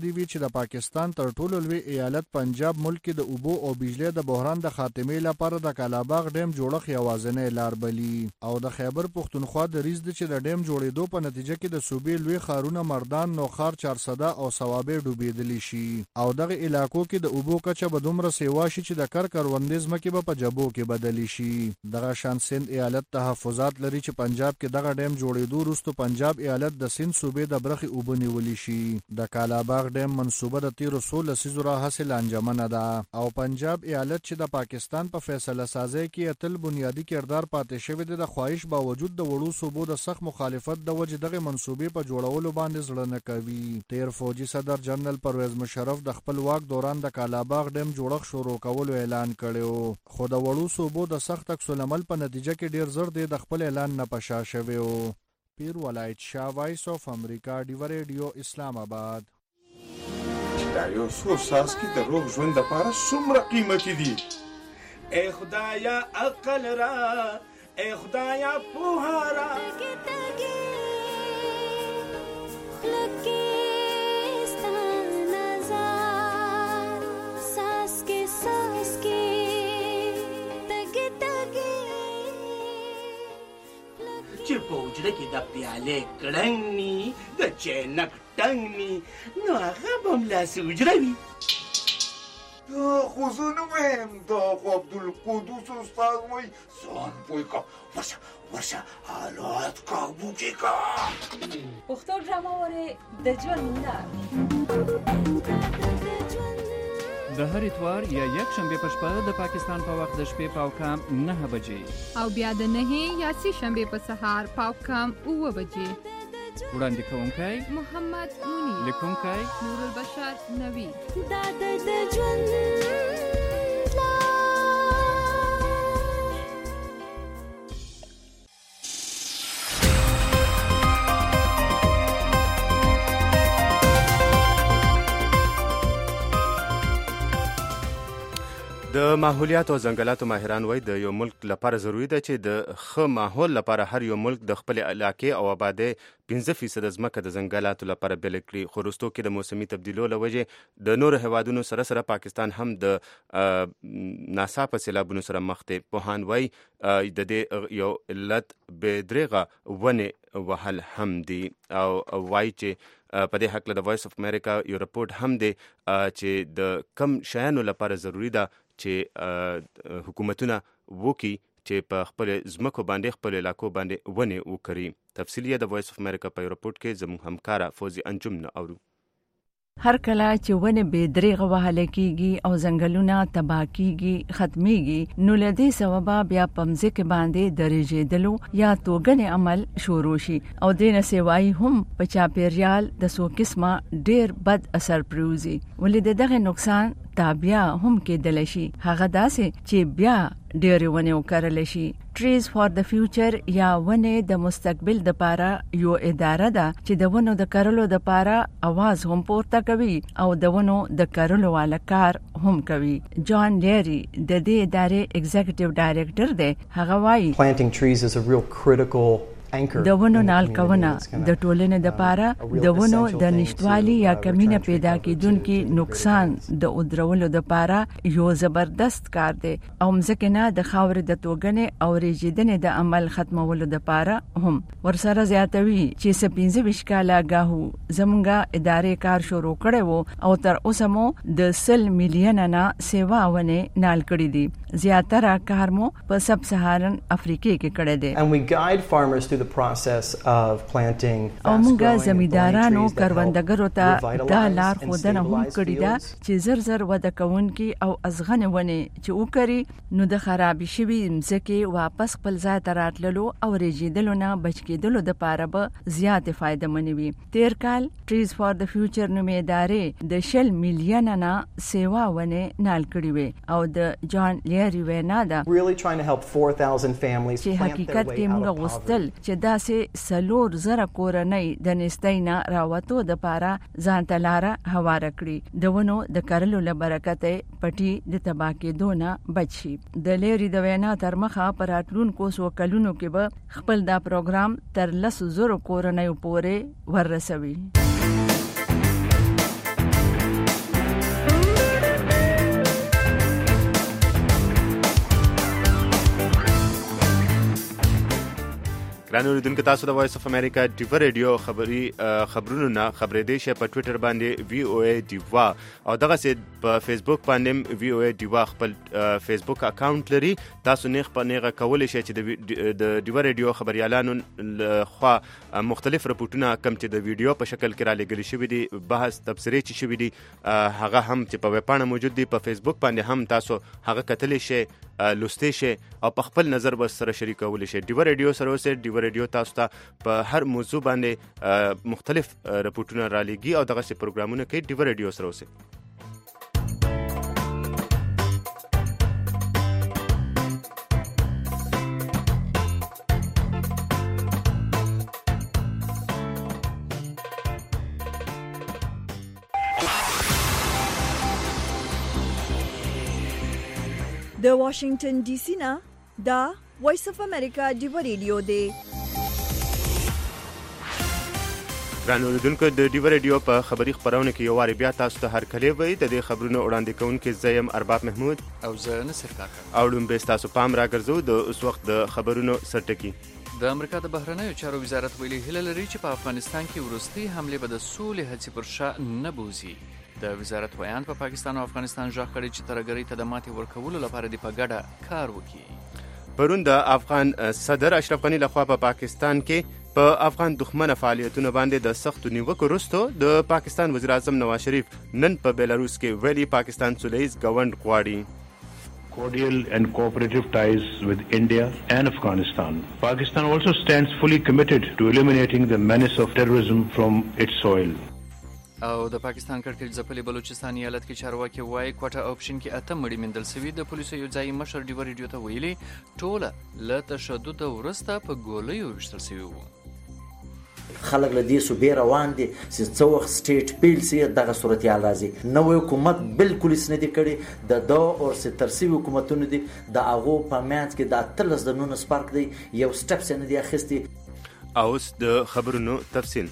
چې د پاکستان تر ټولو لوی ایالت پنجاب ملک کې د اوبو او بجلی د بحران د خاتمې لپاره د کالاباغ ډیم جوړښت یوازینی لار بلی او د خیبر پښتونخوا د ریز د چې د ډیم جوړېدو په نتیجه کې د صوبې لوی ښارونه مردان نوخار چارسده او صوابې ډوبېدلی شي او دغه علاقو کې د اوبو کچه به دومره سیوا شي چې د کروندې ځمکې به په جبو کې بدلی شي. دغه شان سند ایالت تحفظات لري چې پنجاب کې دغه ډیم جوړېدو وروسته پنجاب ایالت د سند صوبې د برخې اوبه نیولی شي. د کالاباغ ډیم منصوبه د تیرو 16 لسیزو راهیسې لانجمنه ده او پنجاب ایالت چې د پاکستان په فیصله سازۍ کې تل بنیادی کردار پاتې شوی دی د خواهش باوجود د وړو صوبو د سخت مخالفت د وجې دغه منصوبې په جوړولو باندې زړه نه کوي. تیر فوجي صدر جنرال پرویز مشرف د خپل واک دوران د کالاباغ ډیم جوړښت شروع کولو اعلان کړو خو د وړو صوبو د سخت عکس العمل په نتیجه کې ډیر زر دی د خپل اعلان نه پشا شوی او پیر ولایت شاه وایس اف امریکا ډیو ریډیو اسلام آباد. دا یو څو ساس کې د روغ ژوند لپاره څومره قیمتي دي. ای خدایا عقل را ای خدایا پوهه را چې په وجره کې د پیالې کړنګ نی د چینک ټنګ نی نو هغه به ملاسې وجره وي. دا خو زه نه وایم دا خو عبدالقدوس استاد وایي ځان پوه کا ورشه حالات کابو کې کا. پښتو ډرامه وره د ژوند لار د هر اتوار یا یک شنبه په شپه د پاکستان په وخت د شپې پاوکام 9 بجې او بیا د 9 یا 3 شنبه په سهار پاوکام 9 بجې. وړاندې کوونکی محمد مونی، لیکونکی نور البشر نوی. دا د ژوند د ماحولیات او ځنګلاتو ماهران وایي د یو ملک لپاره ضروری ده چې د ښه ماحول لپاره هر یو ملک د خپل علاقې او آبادۍ 15% ځمکه د ځنګلاتو لپاره بیل کړي. خو وروستو کې د موسمي تبدیلو له وجې د نورو هیوادونو سره پاکستان هم د ناڅاپه سیلابونو سره مخ دی. پوهان وایي د دې یو علت بې دریغه ونې وهل هم دي او وایي چې په دې حق له د وایس اف امریکا یو رپورټ هم دی چې د کم شیانو لپاره ضروری ده چې حکومتونه وکړي چې په خپل ځمکو باندې خپل علاقو باندې ونې وکړي. تفصیل یې د وایس اف امریکا په رپورټ کې زموږ همکاره فوزي انجم نه اورو. هر کله چې ونه به دریغه وهله کیږي او ځنګلونه تباہ کیږي ختميږي نو لدې سبب بیا پمځه کې باندې درېجېدلو یا توګنې عمل شروع شي او دینه سیوای هم په چاپیریال د سو قسمه ډیر بد اثر پروزي ولې دغه نقصان تابیا هم کېدل شي. هغه داسې چې بیا ډېر ونه وکړل شي. ټریز فار د فیوچر یا ونه د مستقبل د پاره یو اداره ده چې د ونو د کرلو د پاره आवाज هم پورته کوي او د ونو د کرلو والا کار هم کوي. جان لیری د دې ادارې ایگزیکټیو ډایریکټر دی. هغه وایي planting trees is a real critical د ونو نال کونه د ټولنې د پاره د ونو د نشټوالي یا کمینه پیدا کیدونکو نقصان د ودرولو د پاره یو زبردست کار دی او مځکه نه د خاور د توګنې او ریجیدنې د عمل ختمولو د پاره هم ورسره زیاتوي چې 15 کاله غاهو زمونږه ادارې کار شروع کړي وو او تر اوسه مو د 100 میلیون نه سیواونه نال کړی دي. زیاتره کار مو په سب سهارن افریقې کې کړی دی. And we guide farmers through the process of planting. او موږ زمیندارانو کروندګرو ته دا لار خودنه هم کړی دا چې زر وده کوونکی او ازغنه ونه چې وکړي نو د خرابې شوی مځکه واپس خپل ځای ته راتللو او ریجیدلو نه بچ کېدلو د پاره به زیات فائدہ منوي. تیر کال ټریز فار د فیوچر نومې ادارې د 100 میلیون نه سیوا ونه نال کړی وي او د جان لیری وینا دا really trying to help 4,000 families چې حقیقت کې موږ غوښتل چې داسې سلور زره کورنۍ د نستینا راوتو د پاره ځان تلاره هواره کړی. د ونو د کرلو له برکت پټي د تباہ کېدو نه بچي. د لیری د وینا تر مخه پراتلونکو سو کلونو کې به خپل دا پروګرام تر 100,000 کورنۍ پورې ورسوي. ګران اوریدونکو تاسو د وایس اف امریکا ډیوا ریډیو خبرونو نه خبرېدې شي په ټوئیټر باندې VOA ډیوا او دغه سي په فیسبوک باندې VOA ډیوا خپل فیسبوک اکاونټ لري تاسو نه خپل کولای شئ چې د ډیوا ریډیو خبريالانو خو مختلف رپورټونه کم چې د ویډیو په شکل کې را لګل شوی دي بحث تبصرې چې شوی دي هغه هم چې په ویبپاڼه موجود دي په فیسبوک باندې هم تاسو هغه کتلی شئ لوستي شئ او په خپل نظر به سره شریکولی شئ ډیوا ریډیو سره اوسئ ډیوا ریډیو تاسو ته په هر موضوع باندې مختلف رپورټونه را لګي او دغه پروګرامونه کوي ډیوا ریډیو سره اوسئ د واشنگټن ډي سي نه دا وایس اف امریکا ډیوا ریډیو دی ګران اوریدونکو د ډیوا ریډیو په خبري خبرونه کې یو واری بیا تاسو ته هرکلی وي د دې خبرونو وړاندې کوونکي زیم ارباب محمود او زه نصر کاکړ او لومبه تاسو پام راګرځو د اوس وخت د خبرونو سرټکی د امریکا د بهرنیو چارو وزارت ویلي هیله لري چې په افغانستان کې وروستي حمله به د سولې هڅې پر شا نه بوزي د وزارت ویان په پاکستان او افغانستان ځخ کړي چې ترګری ته د ماتې ورکولو لپاره د پګړه کار وکړي پرون د افغان صدر اشرف غنی لخوا په پاکستان کې په افغان دښمنه فعالیتونو باندې د سختو نیوکو وروسته د پاکستان وزیر اعظم نواز شریف نن په بیلاروس کې ویلي پاکستان سولهییز غونډ غواړي Cordial and cooperative ties with India and Afghanistan. Pakistan also stands fully committed to eliminating the menace of terrorism from its soil. او د پاکستان کړکېچ ځپلي بلوچستان ایالت کې چارواکي وایي کوټه اپشن کې اته مړي موندل شوي د پولیسو یو ځایي مشر ډیوا ریډیو ته ویلي ټوله له تشدد وروسته په ګولیو ویشتل شوي وو خلک له دې صوبې روان دي چې څو وخت سټیټ پیل سي دغه صورتحال راځي نوې حکومت بالکل هیڅ نه دي کړي د دو او سترسي حکومتونو دي د هغو په منځ کې د اتلس د نون سپارک دی یو سټپ نه دی اخیستي اوس د خبرونو تفصیل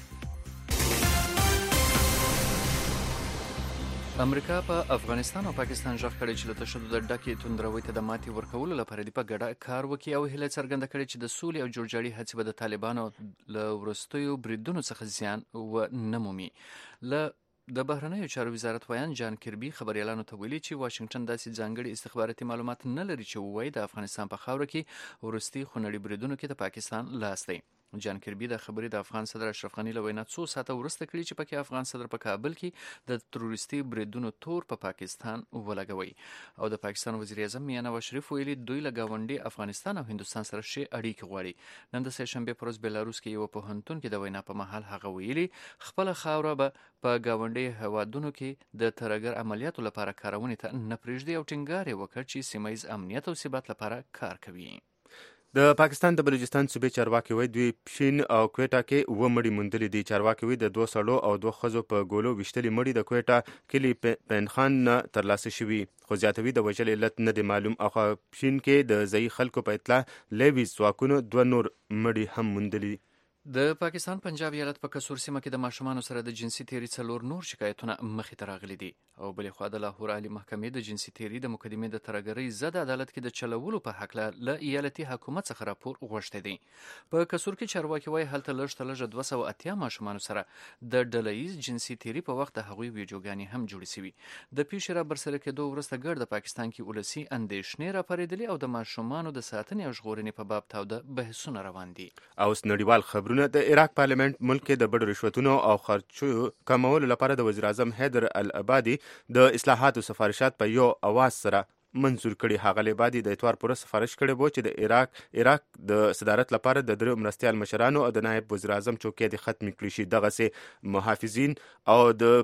امریکا په افغانستان او پاکستان ځخ کړي چې له تشدد ډکه توندروي ته د ماتې ورکولو لپاره د پګړه کار وکړي او هله څرګنده کړي چې د سولې او جوړجاړي هڅې به د طالبانو له ورستیو بریدونو څخه زیان و نه مومي له د بهرنیو چارو وزارت ویان جان کربي خبريالانو ته ویلي چې واشنگټن داسې ځانګړي استخباراتي معلومات نه لري چې وایي د افغانستان په خاوره کې ورستي خونړي بریدونو کې د پاکستان لاس دی جان کربي د خبري د افغان صدر اشرف غنی له وینا څو ساعته ورسته کړي چې پکې افغان صدر په کابل کې د تروریستي بریدونو تور په پاکستان ولګوي او د پاکستان وزیر اعظم میاں نواز شریف ویلي دوی له گاونډي افغانستان او هندستان سره شي اړیکې غواړي نن د سه شنبه پر ورځ بیلاروس کې یو پوهنتون کې د وینا په محل هغه ویلي خپل خاوره به په گاونډي هوادونو کې د ترګر عملیاتو لپاره کارونه ته نه پریږدي او ټینګار وکړي چې سیمایي امنیت او ثبات لپاره کار کوي د پاکستان د بلوچستان صوبې چارواکي وایي دوی پښین او کوټه کې و مړي موندلي دي چارواکي وایي د 2 سړو او 2 ښځو په ګولو وشتلي مړي د کوټه کلی پنخان نه ترلاسه شوي خو زیاتوي د وجل علت نه دی معلوم او پښین کې د ځای خلکو په اطلاع لوي ځواکونو 2 نور مړي هم موندلي د پاکستان پنجاب ایالت په کسور سیمه کې د ماشومانو سره د جنسي تیری څلور نور شکایتونه مخې ته راغلي دي او بلې خوا د لاهور عالی محکمې د جنسي تیری د مقدمې د ترګرۍ ضد عدالت کې د چلولو په حق له ایالتي حکومت څخه راپور غوښته دي په کسور کې چارواکي وایي هلته لږ 280 ماشومانو سره د ډلهییز جنسي تیری په وخت هغوی ویډیوګانې هم جوړې شوي د پیښې را برسره کېدو وروسته ګرد د پاکستان کې ولسی اندېښنې راپارېدلې او د ماشومانو د ساتنې او ژغورنې په باب تاوده بحثونه روان دي اوس نړیوال خبرونه د عراق پارلیمنت ملک کې د بډو رشوتونو او خرچو کمولو لپاره د وزیر اعظم حیدر العبادي د اصلاحاتو سفارشات په یو اواز سره منظور کړي هغه لبادي د اتوار پر سفارش کړي وو چې د عراق د صدارت لپاره د درو مرستيال مشرانو او د نائب وزیر اعظم چوکۍ د ختم کړي شي دغه سه محافظین او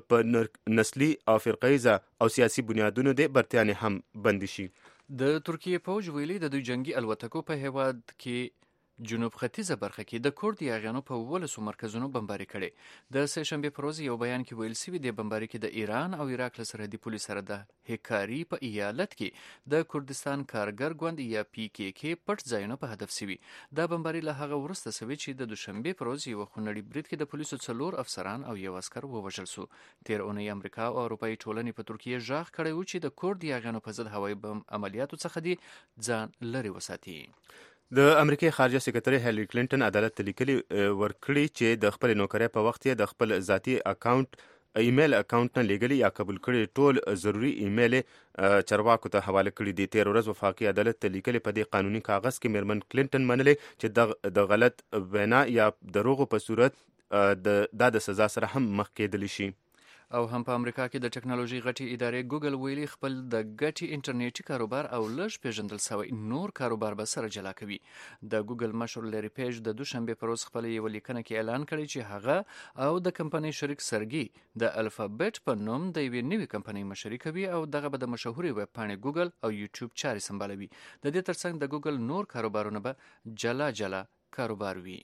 د نسلی او فرقیزه او سیاسي بنیادونو د برتانیې هم بند شي د ترکیه پوج ویلي د دوی جنگي الوتکو په هواد کې جنوب ختیځه برخه کې د کورد یاغیانو په ولسو مرکزونو بمباري کړي د سه شنبه پر ورځ یو بیان کې ویل شوی د بمباري کې د ایران او عراق له سرحدي پولیس سره د هکاري په ایالت کې د کردستان کارګر ګوند یا PKK پټ ځایونه په هدف شوی دا بمباري له هغه ورسته شوی چې د دوشنبه پر ورځ یو خونړی برید کې د پولیسو څلور افسران او یو عسكر ووژل شو تیر اونۍ امریکا او اروپאי ټولنې په ترکیه ژغ کړی و چې د کورد یاغیانو په ضد هوایي بم عملیاتو څخه دي ځان لري وساتي د امریکای خارجه سکرټري هیلری کلینټن عدالت ته لیکلي ورکړي چې د خپل نوکرۍ په وخت یې د خپل ذاتی ایمیل اکاونټ نه لیږلي یا قبول کړي ټول ضروري ایمیل چارواکو ته حواله کړي دي. 13 ورځ وفاقي عدالت ته لیکلي په دې قانوني کاغذ کې میرمن کلینټن منلې چې د غلط وینا یا دروغو په صورت د سزا سره هم مخ کېدلی شي. او هم په امریکا کې د ټکنالوژي غټي ادارې ګوګل ویلي خپل د ګټي انټرنیټي کاروبار او لږ پیژندل شوی نور کاروبار به سره جلا کوي. د ګوګل مشر لری پیج د دوشنبه پر ورځ خپل یو لیکنه کې اعلان کړی چې هغه او د کمپنۍ شریک سرګي د الفابت په نوم د یوې نوې کمپنۍ مشري کوي او دغه به د مشهوري ویب پاڼې ګوګل او یوټیوب چاري سمبالوي. د دې ترڅنګ د ګوګل نور کاروبارونه به جلا کاروبار وي.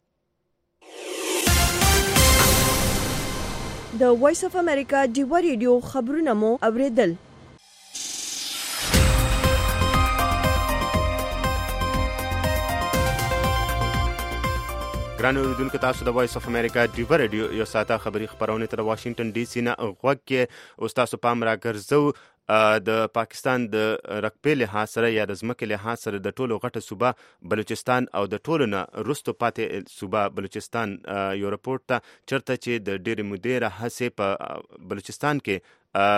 د وایس اف امریکا ډیوا ریډیو خبرونه مو اوریدل. ګران اوریدونکو تاسو د وایس اف امریکا ډیوا ریډیو یو ساعته خبری خبرونه تر واشنگټن ډي سي نه غوږ کې او تاسو پام راګرځو د پاکستان د رقبې لحاظ سره یا د ځمکې لحاظ سره د ټولو غټه صوبه بلوچستان او د ټولو نه رستو پاتې صوبه بلوچستان یو رپورټ ته چرته چې د ډېرې مودې راهیسې په بلوچستان کې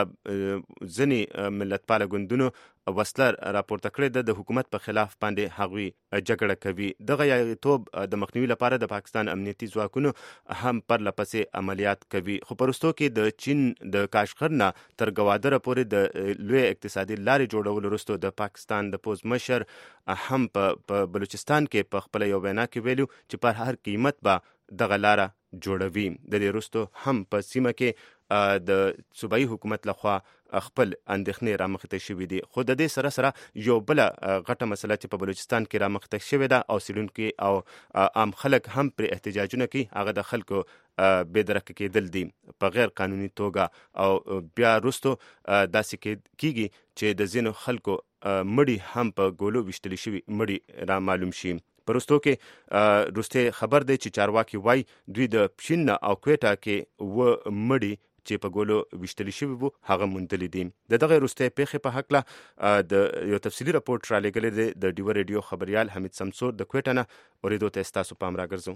ځینې ملتپاله ګوندونو وسله راپورته کړې د حکومت په خلاف باندې هغوی جګړه کوي. دغه یاغیتوب د مخنیوي لپاره د پاکستان امنیتي ځواکونو هم پرله پسې عملیات کوي. خو په وروستو کې د چین د کاشغر نه تر ګوادره پورې د لوی اقتصادي لارې جوړولو وروسته د پاکستان د پوز مشر هم په بلوچستان کې په خپل یو وینا کې ویلو چې پر هر قیمت به دغه لاره جوړوي. د دې وروسته هم په سیمه کې د صوبایي حکومت لخوا خپل اندېښنې رامخته شوې دي. خو د دې سره یو بل غټه مسله چې په بلوچستان کې رامخته شوې ده او سیلونکي او عام خلک هم پر احتجاجونه کوي، هغه د خلکو بېدرکه کېدل دي په غیر قانوني توګه. او بیا وروسته داسې کېږي چې د ځینو خلکو مړي هم په ګولو ویشتلی شوي مړي را معلوم شي. پرستو کې روسته خبر دی چې چارواکي وای دوی د پښین او کوټا کې و مړي چې په ګولو ویشتلی شوي وو هغه موندلي دي. دغه روسته پیښې په هکله د یو تفصیلي راپورټ را لېږلی دی د ډیوا ریډیو خبریال حمید سمسور د کوټا نه. اورېدو ته ستاسو پام راګرځو.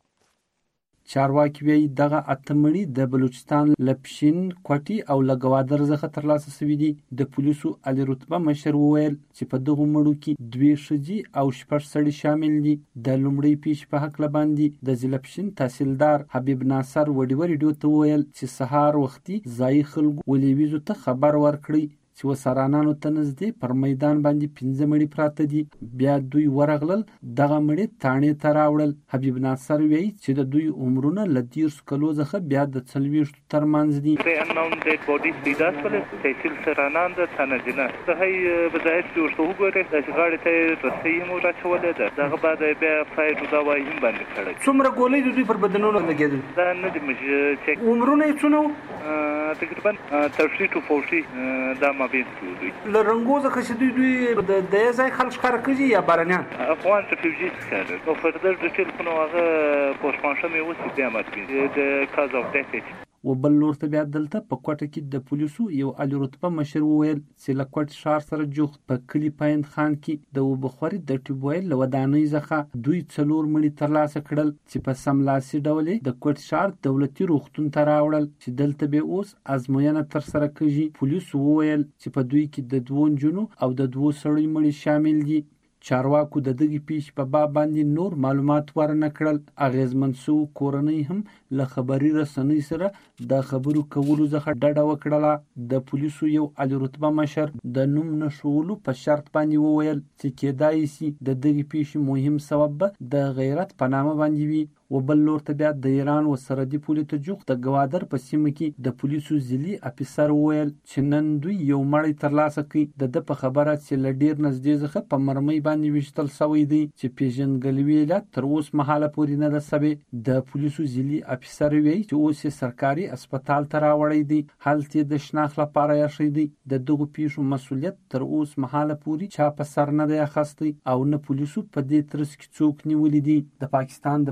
چارواکي وایي دغه اتمړي د بلوچستان لپشین کوټي او لګوادر څخه ترلاسه شوي دي. د پولیسو علي رتبه مشر وویل چې په دغه مړو کې 2 ښځې او 6 سړي شامل دي. د لومړۍ پیښې په هکله باندې د ځلپشین تحصیلدار حبیب ناصر وډیو ریډیو ته وویل چې سهار وختي ځایي خلکو ولېویزو ته خبر ورکړی چې وسرانانو ته نږدې پر میدان باندې 5 مړي پراته دي. بیا دوی ورغلل دغه مړي تاڼې ته راوړل. حبیب ناصر وایي چې د دوی عمرونه له 10 کلو څخه بیا د 40 ترمنځ دي. unknown dead bodies پیدا شول تحصیل سرانان د تنجنه د هي بدايت جوړته وګوره چې غاړه ته رسۍ مو راچولې ده. دغه بعد بیا فایټ دا وایي هم باندې کړی. څومره ګولې د دوی پر بدنونو لګېدل؟ دا نه دي مې چک. عمرونه یې څونه؟ تقریبا 30 to 40 دا مابین دوی له رنګو څخه چې دوی د ځای خلک ښکاره کوي یا بارانیان افغان ریفیوجیز ښکاره. نو فردر ډیټیل خو نو هغه پوسټمارټم یې وسو بیا ماتوي د کاز اف ډیث. و بل لور ته بیا دلته په کوټه کې د پولیسو یو علي رتبه مشر وویل چې له کوټ ښار سره جوخت په کلي پایند خان کې د وبخوري د ټیوبویل له ودانۍ څخه دوی 4 مړي ترلاسه کړل چې په سملاسي ډول د کوټ ښار دولتي روغتون ته راوړل چې دلته به اوس ازموینه تر سره کوي. پولیسو وویل چې په دوی کې د 2 نجونو او د 2 سړي مړي شامل دي. چارواکو د دغې پیښې په باب باندې نور معلومات ورنه کړل. اغیزمن شو کورنۍ هم له خبري رسنۍ سره د خبرو کولو څخه ډډه وکړله. د پولیسو یو علي رتبه مشر د نوم نشولو په شرط باندې وویل چې کېدای شي د دغې پیښې مهم سبب به د غیرت په نامه باندې وي. و بل لور ته بیا د ایران و سرحدي پولې ته جوخت د ګوادر په سیمه کې د پولیسو ځلي افیسر وویل چې نن دوی یو مړی ترلاسه کړي. د په خبره چې له ډېر نږدې څخه په مرمۍ باندې ویشتل شوی دی چې پیژندګلوي علت تر اوس مهاله پورې نه ده شوې. د پولیسو ځلي افیسر وایي چې اوس یې سرکاري اسپتال ته راوړی دی، هلته یې د شناخت لپاره ایښی دی. د دغو پیښو مسؤلیت تر اوس مهاله پورې چا په سر نه دی اخیستی او نه پولیسو په دې ترڅ کې څوک نیولی دي. د پاکستان د بشري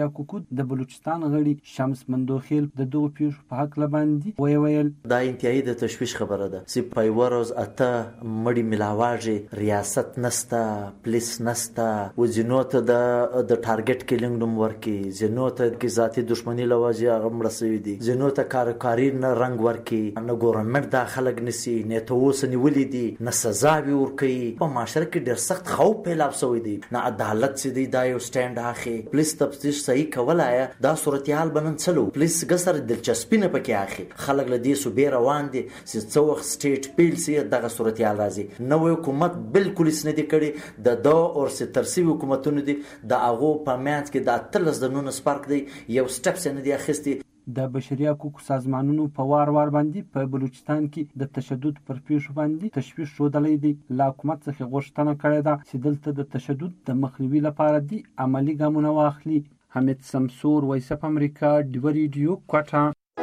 کوکو د بلوچستان غړي شمس مندوخیل د دغه پیښو په حق باندې ویل دا انتهایی د تشویش خبره ده چې په یو ورځ اته مړي ملاواږي، ریاست نستا، پولیس نستا، وزینو ته د ټارګټ کیلینګ نوم ورکی، زینو ته کی ذاتی دښمنی لواجی هغه مړه شوي دي، زینو ته کارکاري نه رنګ ورکی، نه ګورنمنت دا خلک نسی، نه ته اوس نیولې دي، نه سزا به ورکوي. په معاشره کې ډېر سخت خوف پیدا شوی دی، نه عدالت چې دی دا یو سټینډ اخی، پولیس تفتیش صحیح کولای دا صورتحال بنن چلو، پولیس ګسر دلچسپي نه پکې اخی، خلک له دې صوبې روان دي چې څو وخت سټیټ پیل سي دغه صورتحال راځي. نو حکومت بالکل اس نه دی کړي د دو اور سي ترسي حکومتونو دي د هغه په میانس کې د اتلس د نون سپارک دی یو سټپ نه دی اخیستي. د بشري حقوقو سازمانونو په وار باندې په بلوچستان کې د تشدد پر پیښو باندې تشویش ښودلی دی. له حکومت څخه غوښتنه کړې ده چې دلته د تشدد د مخنیوي لپاره دي عملي ګامونه واخلي. حمید سمسور، وایس اف امریکا، ډیوه ریډیو، کوټه.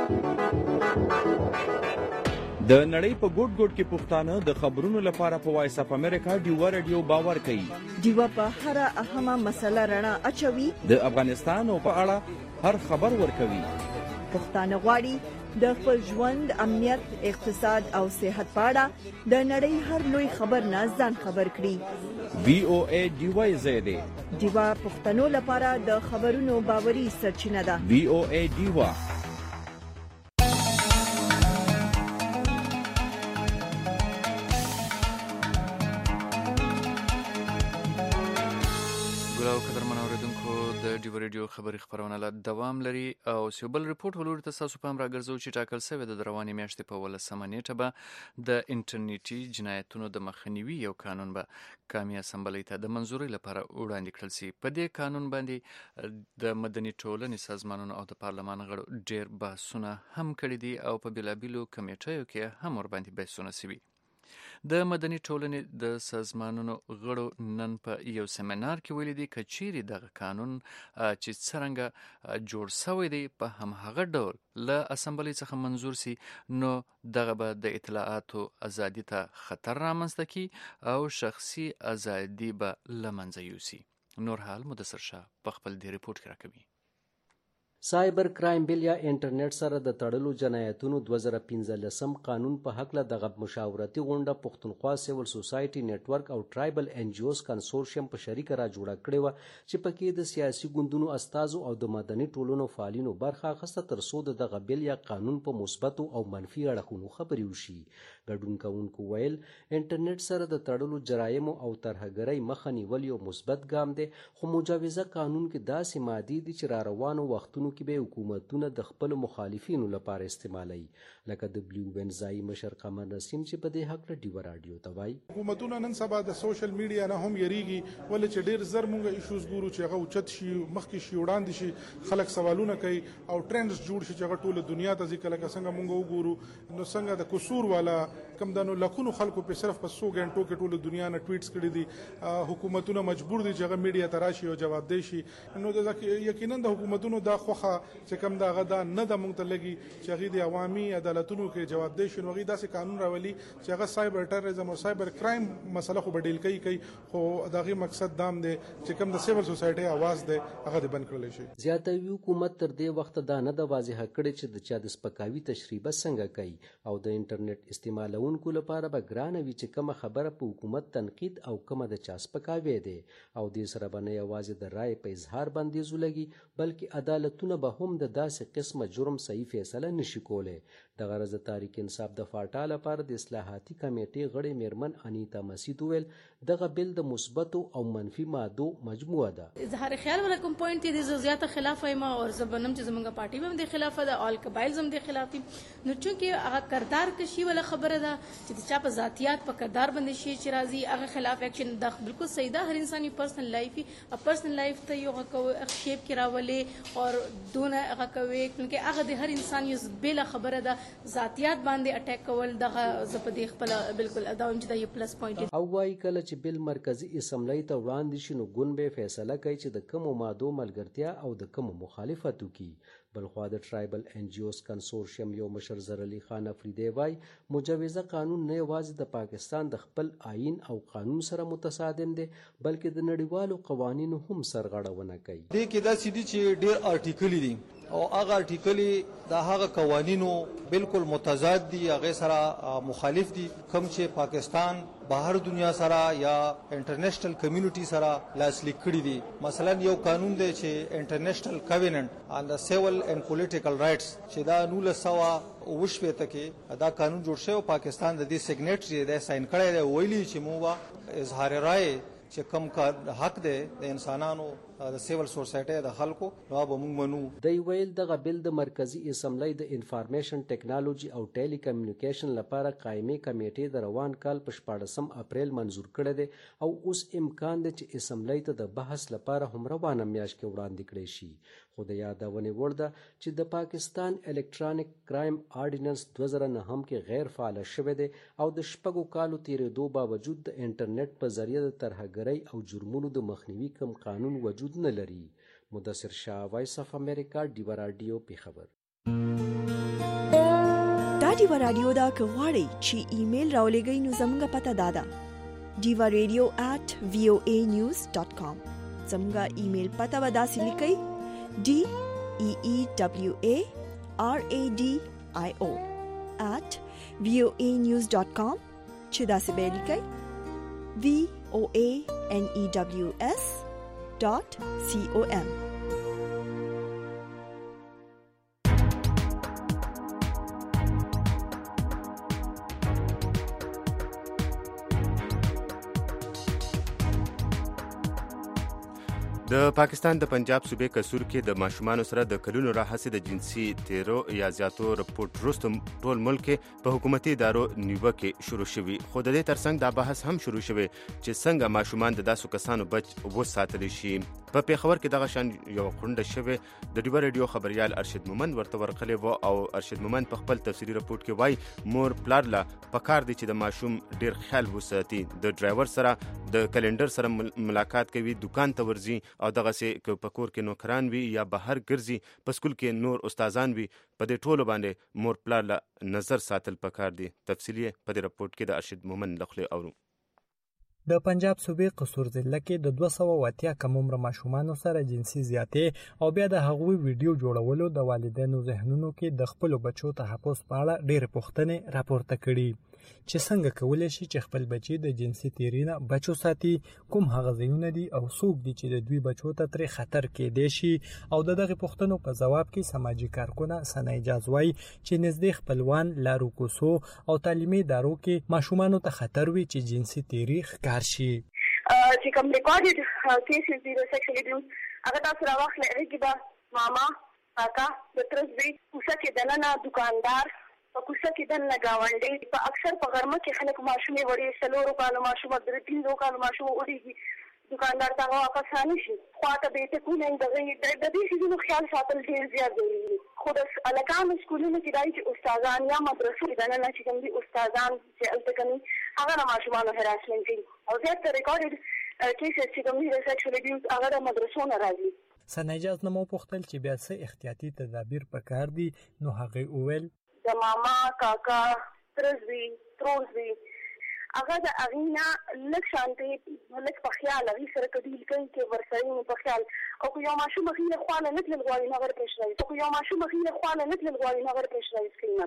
د نړۍ په ګوټ ګوټ کې پښتانه د خبرونو لپاره په وایس اف امریکا ډیوه ریډیو باور کوي. ډیوه په هر اهمه مسله رڼا اچوي، د افغانستان او په اړه هر خبر ورکوي. پښتانه غواړي د خپل ژوند، امنیت، اقتصاد او صحت په اړه د نړۍ هر لوی خبر نه ځان خبر کړي. VOA ډیوه زیاده ډیوه پښتنو لپاره د خبرونو باوري سرچینه ده. VOA ډیوه. ډیو ریډیو خبري خبرونه له دوام لري او سیوبل ریپورت ولور ته تاسو په امر راګرځو چې ټاکل شوی د رواني میاشتې په 18 نیټه به د انټرنیټي جنایتونو د مخنیوي یو قانون به قومي اسمبلی ته د منځوري لپاره وړاندې کړل شي. په دې قانون باندې د مدني ټولنې سازمانونو او د پارلمان غړو ډېر بحثونه هم کړي دي او په بلابلو کمیټیو کې هم ور باندې بحثونه شوي. د مدني ټولنې د سازمانونو غړو نن په یو سیمینار کې ویلي دي چې چیرې دغه قانون چې څرنګه جوړ شوی دی په هماغه ډول له اسمبلی څخه منظور سي نو دغه به د اطلاعاتو ازادي ته خطر رامنځته کړي او شخصي ازادي به له منځه یوسي. نور حال مدثر شاه په خپل دې ریپورت کې راکوي. سایبر کرایم بل یا انټرنیټ سره د تړلو جنایتونو 2015 قانون په حق له دغه مشاورتي غونډه پښتونخوا سیول سوسایټي نتورک او ټرایبل ان جی اوز کنسورشیم په شریکه را جوړه کړې و چې پکې د سیاسي ګوندونو استازو او د مدني ټولنو فعالینو برخه اخیسته تر څو دغه بل یا قانون په مثبتو او منفي اړخونو خبرې وشي. ګډون کوونکو ویل انټرنیټ سره د تړلو جرایمو او ترهګرۍ مخه نیول یو مثبت ګام دی، خو مجوزه قانون کې داسې مادي دي چې را روانو وختونو کې به حکومتونه د خپل مخالفینو لپاره استعمالوي، لکه د بلو وینزای مشر قمر نسیم چې په دې حق له ډیوه رادیو ته وایي. حکومتونه نن سبا د سوشل میډیا نه هم یریږي ولې چې ډیر زر مونږه ایشوز ګورو چې هغه اوچت شي، مخکې شي، وړاندې شي، خلک سوالونه کوي او ټرندز جوړ شي چې هغه ټوله دنیا ته ځي. کله څنګه مونږ وګورو نو څنګه د قصور والا کم د لکونو خلکو په صرف په 100 غنټو کې ټوله دنیا نه ټویټس کړي دي. حکومتونه مجبور دي چې هغه میډیا ته راشي او جواب دی شي. نو یقینا د حکومتونو دا خوخه چې کم دا غدا نه د مونږ ته لګي چې هغه د عوامي عدالتونو کې جواب دی شي. نو هغه داسې قانون راولي چې هغه سایبر ټیرریزم او سایبر کرایم مسله خو بدیل کوي خو دغه مقصد دام دی چې کم د سیول سوسایټي आवाज دی هغه بند کړل شي. زیاتوي حکومت تر دې وخت دا نه د واضح کړي چې د چا د سپکاوي تشریح څنګه کوي او د انټرنیټ استعمالونکو لپاره به ګرانه وي چې کومه خبره په حکومت تنقید او کومه د چا سپکاوی دی او دې سره به نه یوازې د رای په اظهار باندې زولګي بلکې عدالتونه به هم د داسې قسمه جرم صحیح فیصله نشي کولی. د غرض تاریخ انصاف د فاټا لپاره د اصلاحاتي کمیټې غړي میرمن انیتا مسید ویل دغه بل د مثبتو او منفي مادو مجموعه ده. اظهار خیال ولا کوم پوینټ دي زو زیاته خلاف ما او زبنم چې زمونږه پارټي هم د خلاف ده اول قبایل زم د خلاف دي. نو چونکه هغه کردار کشي ولا خبره ده چې د چا په ذاتيات په کردار باندې شي چې راځي هغه خلاف اکشن د بالکل صحیح ده. هر انساني پرسنل لایف ته یو شیپ کې راولي او دونه هغه کوي کیونکه هغه د هر انسان یو بل خبره ده ذاتيات باندې اٹیک کول دغه زپدې خپل بالکل اداوم چې دا یو پلس پوینټ او وايي کله چې بل مرکزی اسمبلی ته وړاندې شي نو ګوند به فیصله کوي چې د کوم مادو ملګرتیا او د کوم مخالفت وکړي. بلخوا د ټرایبل انجیوز کنسورشیم یو مشر زرعلی خان افریدی وای مجوزه قانون نه یوازې د پاکستان د خپل آئین او قانون سره متصادم دی بلکې د نړیوالو قوانینو هم سرغړونه کوي. دې کې دا سیدی چې ډېر آرټیکل دي او هغه آرټیکل دا هغه قوانینو بالکل متضاد دي، هغه سره مخالف دي کوم چې پاکستان بهر دنیا سره یا انټرنیشنل کمیونټي سره لاسلیک کړي دي. مثلا یو قانون دی چې انټرنیشنل کویننت آن د سیول اینڈ پولیټیکل رائټس چې دا 1920 کې دا قانون جوړ شوی، پاکستان د دې سیګنیټری دی ساين کړی دی، ویلي چې موږ اظهار رائے چې کوم کار حق دی د انسانانو د سیول سوسایټي د خلکو نو به موږ منو. دی ویل دغه بل د مرکزی اسمبلی د انفارمیشن ټیکنالوژي او ټیلی کمیونیکیشن لپاره قائمي کمیټې د روان کال په 14 اپریل منزور کړی دی او اوس امکان دی چې اسمبلی ته د بحث لپاره هم روانه میاشت کې وړاندې کړی شي. خو د یادونې وړ ده چې د پاکستان الکترونیک کرایم آرډیننس 2009 کې غیر فعال شوی دی او د شپږو کالو تیرېدو باوجود د انټرنیټ په ذریعه د ترهګرۍ او جرمونو د مخنیوي کوم قانون وجود نه لري. مدثر شاه، وایس اف امریکا، ډیوا رادیو پیښور. دا ډیوا رادیو دا کغواړي چې ایمیل راولېږئ نو زموږ پته دادا diva.radio@voanews.com. زموږ ایمیل پته ودا سلیکئ DEEWARADIO@voanews.com چې دا څه به لیکئ voanews.com. د پاکستان د پنجاب صوبې کسور کې د ماشومانو سره د کلونو راهیسې د جنسي تیرو یا زیاتو رپورټ وروسته ټول ملک کې په حکومتي ادارو نیوکې شروع شوي، خو د دې ترڅنګ دا بحث هم شروع شوی چې څنګه ماشومان د داسو کسانو بچ وساتلی شي. په پیښور کې دغه شان یو غونډه شوې. د ډیوا رادیو خبريال ارشد مومند ورته ورغلی و او ارشد مومند په خپل تفصیلي رپورټ کې وایي مور پلار لا پکار دي چې د ماشوم ډیر خیال وساتي، د ډرایور سره د کلندر سره ملاقات کوي، دکان ته ورځي او دغه سه په کور کې نوکران وي یا بهر ګرځي، په سکول کې نور استادان وي، په دې ټولو باندې مور پلار لا نظر ساتل پکار دي. تفصیلی په دې رپورټ کې د ارشد مومند لخوا اورو. د پنجاب صوبې قصور ضلع کې د 280 کم عمر ماشومانو سره جنسي زیاتې او بیا د هغوی ویډیو جوړولو د والدینو ذهنونو کې د خپل بچو تحفظ په اړه ډېر پوښتنې راپورته کړي چې څنګه کولای شي چې خپل بچي د جنسي تیرینه بچو ساتي، کوم هغه ځایونه دي او څوک دي چې د دوی بچو ته ترې خطر کېدای شي. او دغه پوښتنو په جواب کې سماجی کارکونه سنا اجازه وای چې نږدې خپلوان لارو کوسو او تعلیمي ادارو کې ماشومانو ته خطر وي چې جنسي تیری ښکار شي. چې کوم ریکارډډ کیسز دي د سیکشوال ابیوز هغه تاسو راوخلې هغه به ماما کاکا د ترځوي کوڅه کې دننه دکاندار په کوڅه کې دننه گاونډي په اکثر په غرمه کې خلک ماشومې وړي سلورو کالو ماشومه د 3 کالو ماشومه وړي دکاندار ته واپس نه شي خواته به ته کو نه د دې شیزونو خیال ساتل ډیر زیات ضروري دي. خو د الکانو سکولونو کې دای چې استادان یا مدرسې دننه چې کوم دي استادان چې التکني هغه ماشومان هراسمنت کوي او زیات ریکارډډ کیسز چې کوم دي د سیکشوال ابیوز هغه مدرسو نه راځي. سنجاز نمو پختل چې بیا څه احتیاطي تدابیر پکار دي نو هغه اول د ماما کاکا ترځوي تروځوي هغه د اغینا لک شانتي لک په خیال هغه سره کډیل کوي چې ورسره په خیال او یو ماشوم خیره خواله نه تل غواړي نه ور پېښلای او یو ماشوم خیره خواله نه تل غواړي نه ور پېښلای سکینه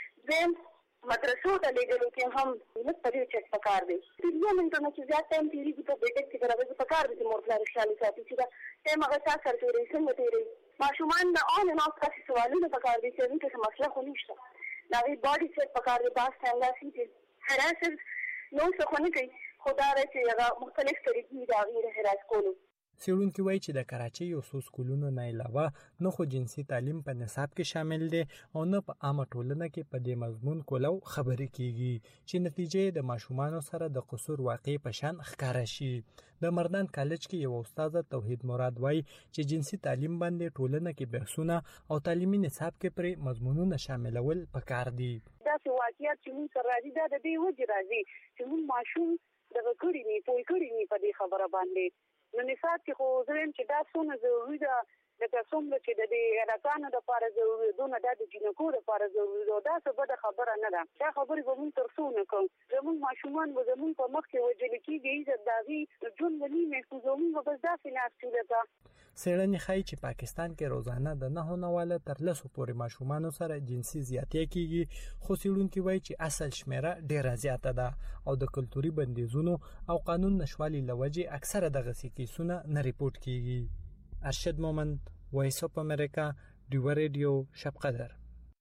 زم مدرسو ته لګلو کې هم نه پدې چک پکار دی یو منټه نه چې زیات ټایم تیری په بیٹک کې راځي پکار دي مور پلار خیال ساتي چې دا ټایم هغه تاسو سره څنګه تیری ماشومان نه اون نه تاسو سوالونه پکار دي چې دې څه مسله خو نشته دا وی باډي چک پکار دی باس څنګه سي هراسل نو څه خونه کوي خدا راځي هغه مختلف طریقې دا غیر هراس کولو. څېړونکي وایي چې د کراچۍ یو څو سکولونو نه علاوه نه خو جنسي تعلیم په نصاب کې شامل دی او نه په عامه ټولنه کې په دې مضمون کولو خبرې کیږي چې نتیجې د ماشومانو سره د قصور واقع په شان ښکاره شي. د مردان کالج کې یو استاد توحید مراد وایي چې جنسي تعلیم باندې ټولنه کې بحثونه او تعلیمي نصاب کې پرې مضمونونه شاملول پکار دي. دا چې واقعیت چې موږ سره راځي دا د دې وجه راځي چې موږ ماشوم دغه کړي نه پوي کړي نه په دې خبره باندې نو نصاب کې خو زرم چې دا څونه ضروري ده لکه څومره چې د علاقانو لپاره ضروري دونه د جنکو لپاره ضروري دا څه بده خبره نه ده. دا خبرې به موږ تر څو نه کوو. زموږ ماشومان به زموږ په مخ کې وژل کېږي، عزت د هغوی ژوند به نه محفوظوي، موږ به بس داسې ناستو لکه څېړنې ښایي چې پاکستان کې روزانه د 9 تر 10 پورې ماشومانو سره جنسي زیاتې کیږي، خو څېړونکي وایي چې اصل شمیره ډېره زیاته ده او د کلتوري بندیزونو او قانون نشوالي له وجې اکثره دغسې کیسونه نه ریپورټ کیږي. ارشد مومند، وایس اف امریکا، ډیوه ریډیو، شب قدر.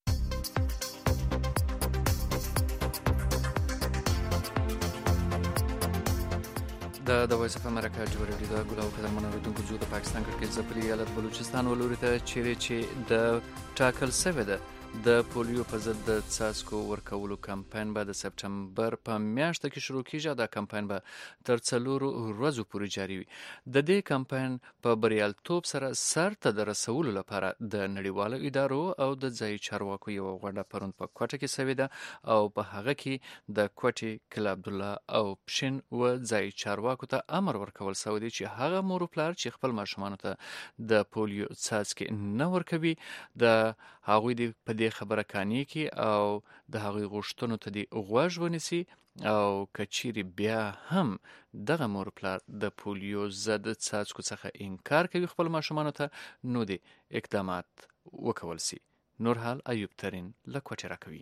د وایس اف امریکا ډیوه ریډیو د ګلاو قدرمنو اوریدونکو زو د پاکستان کړکېچ ځپلي ایالت بلوچستان ولوري ته چیرې چې د ټاکل سوی ده د پولیو په ضد د څاڅکو ورکولو کمپاین به د سپټمبر په میاشت کې شروع کیږي. دا کمپاین به تر 4 ورځو پورې جاري وي. د دې کمپاین په بریالیتوب سره سرته د رسولو لپاره د نړیوالو ادارو او د ځایي چارواکو یو غونډه پرون په کوټه کې سوې ده او په هغه کې د کوټې کلا عبدالله او پشن و ځایي چارواکو ته امر ورکول شوی دی چې هغه مور او پلار چې خپل ماشومانو ته د پولیو څاڅکي نه ورکوي د هغوی د په دې خبره کانی کې او د هغوی غوښتنو ته دی غوږ ونیسي او کچيري بیا هم دغه مور پلار د پولیو ضد څاڅکو څخه انکار کوي خپل ماشومانو ته نو دي اقدامات وکول سي. نورحال ایوب ترين لکوټه راکوي.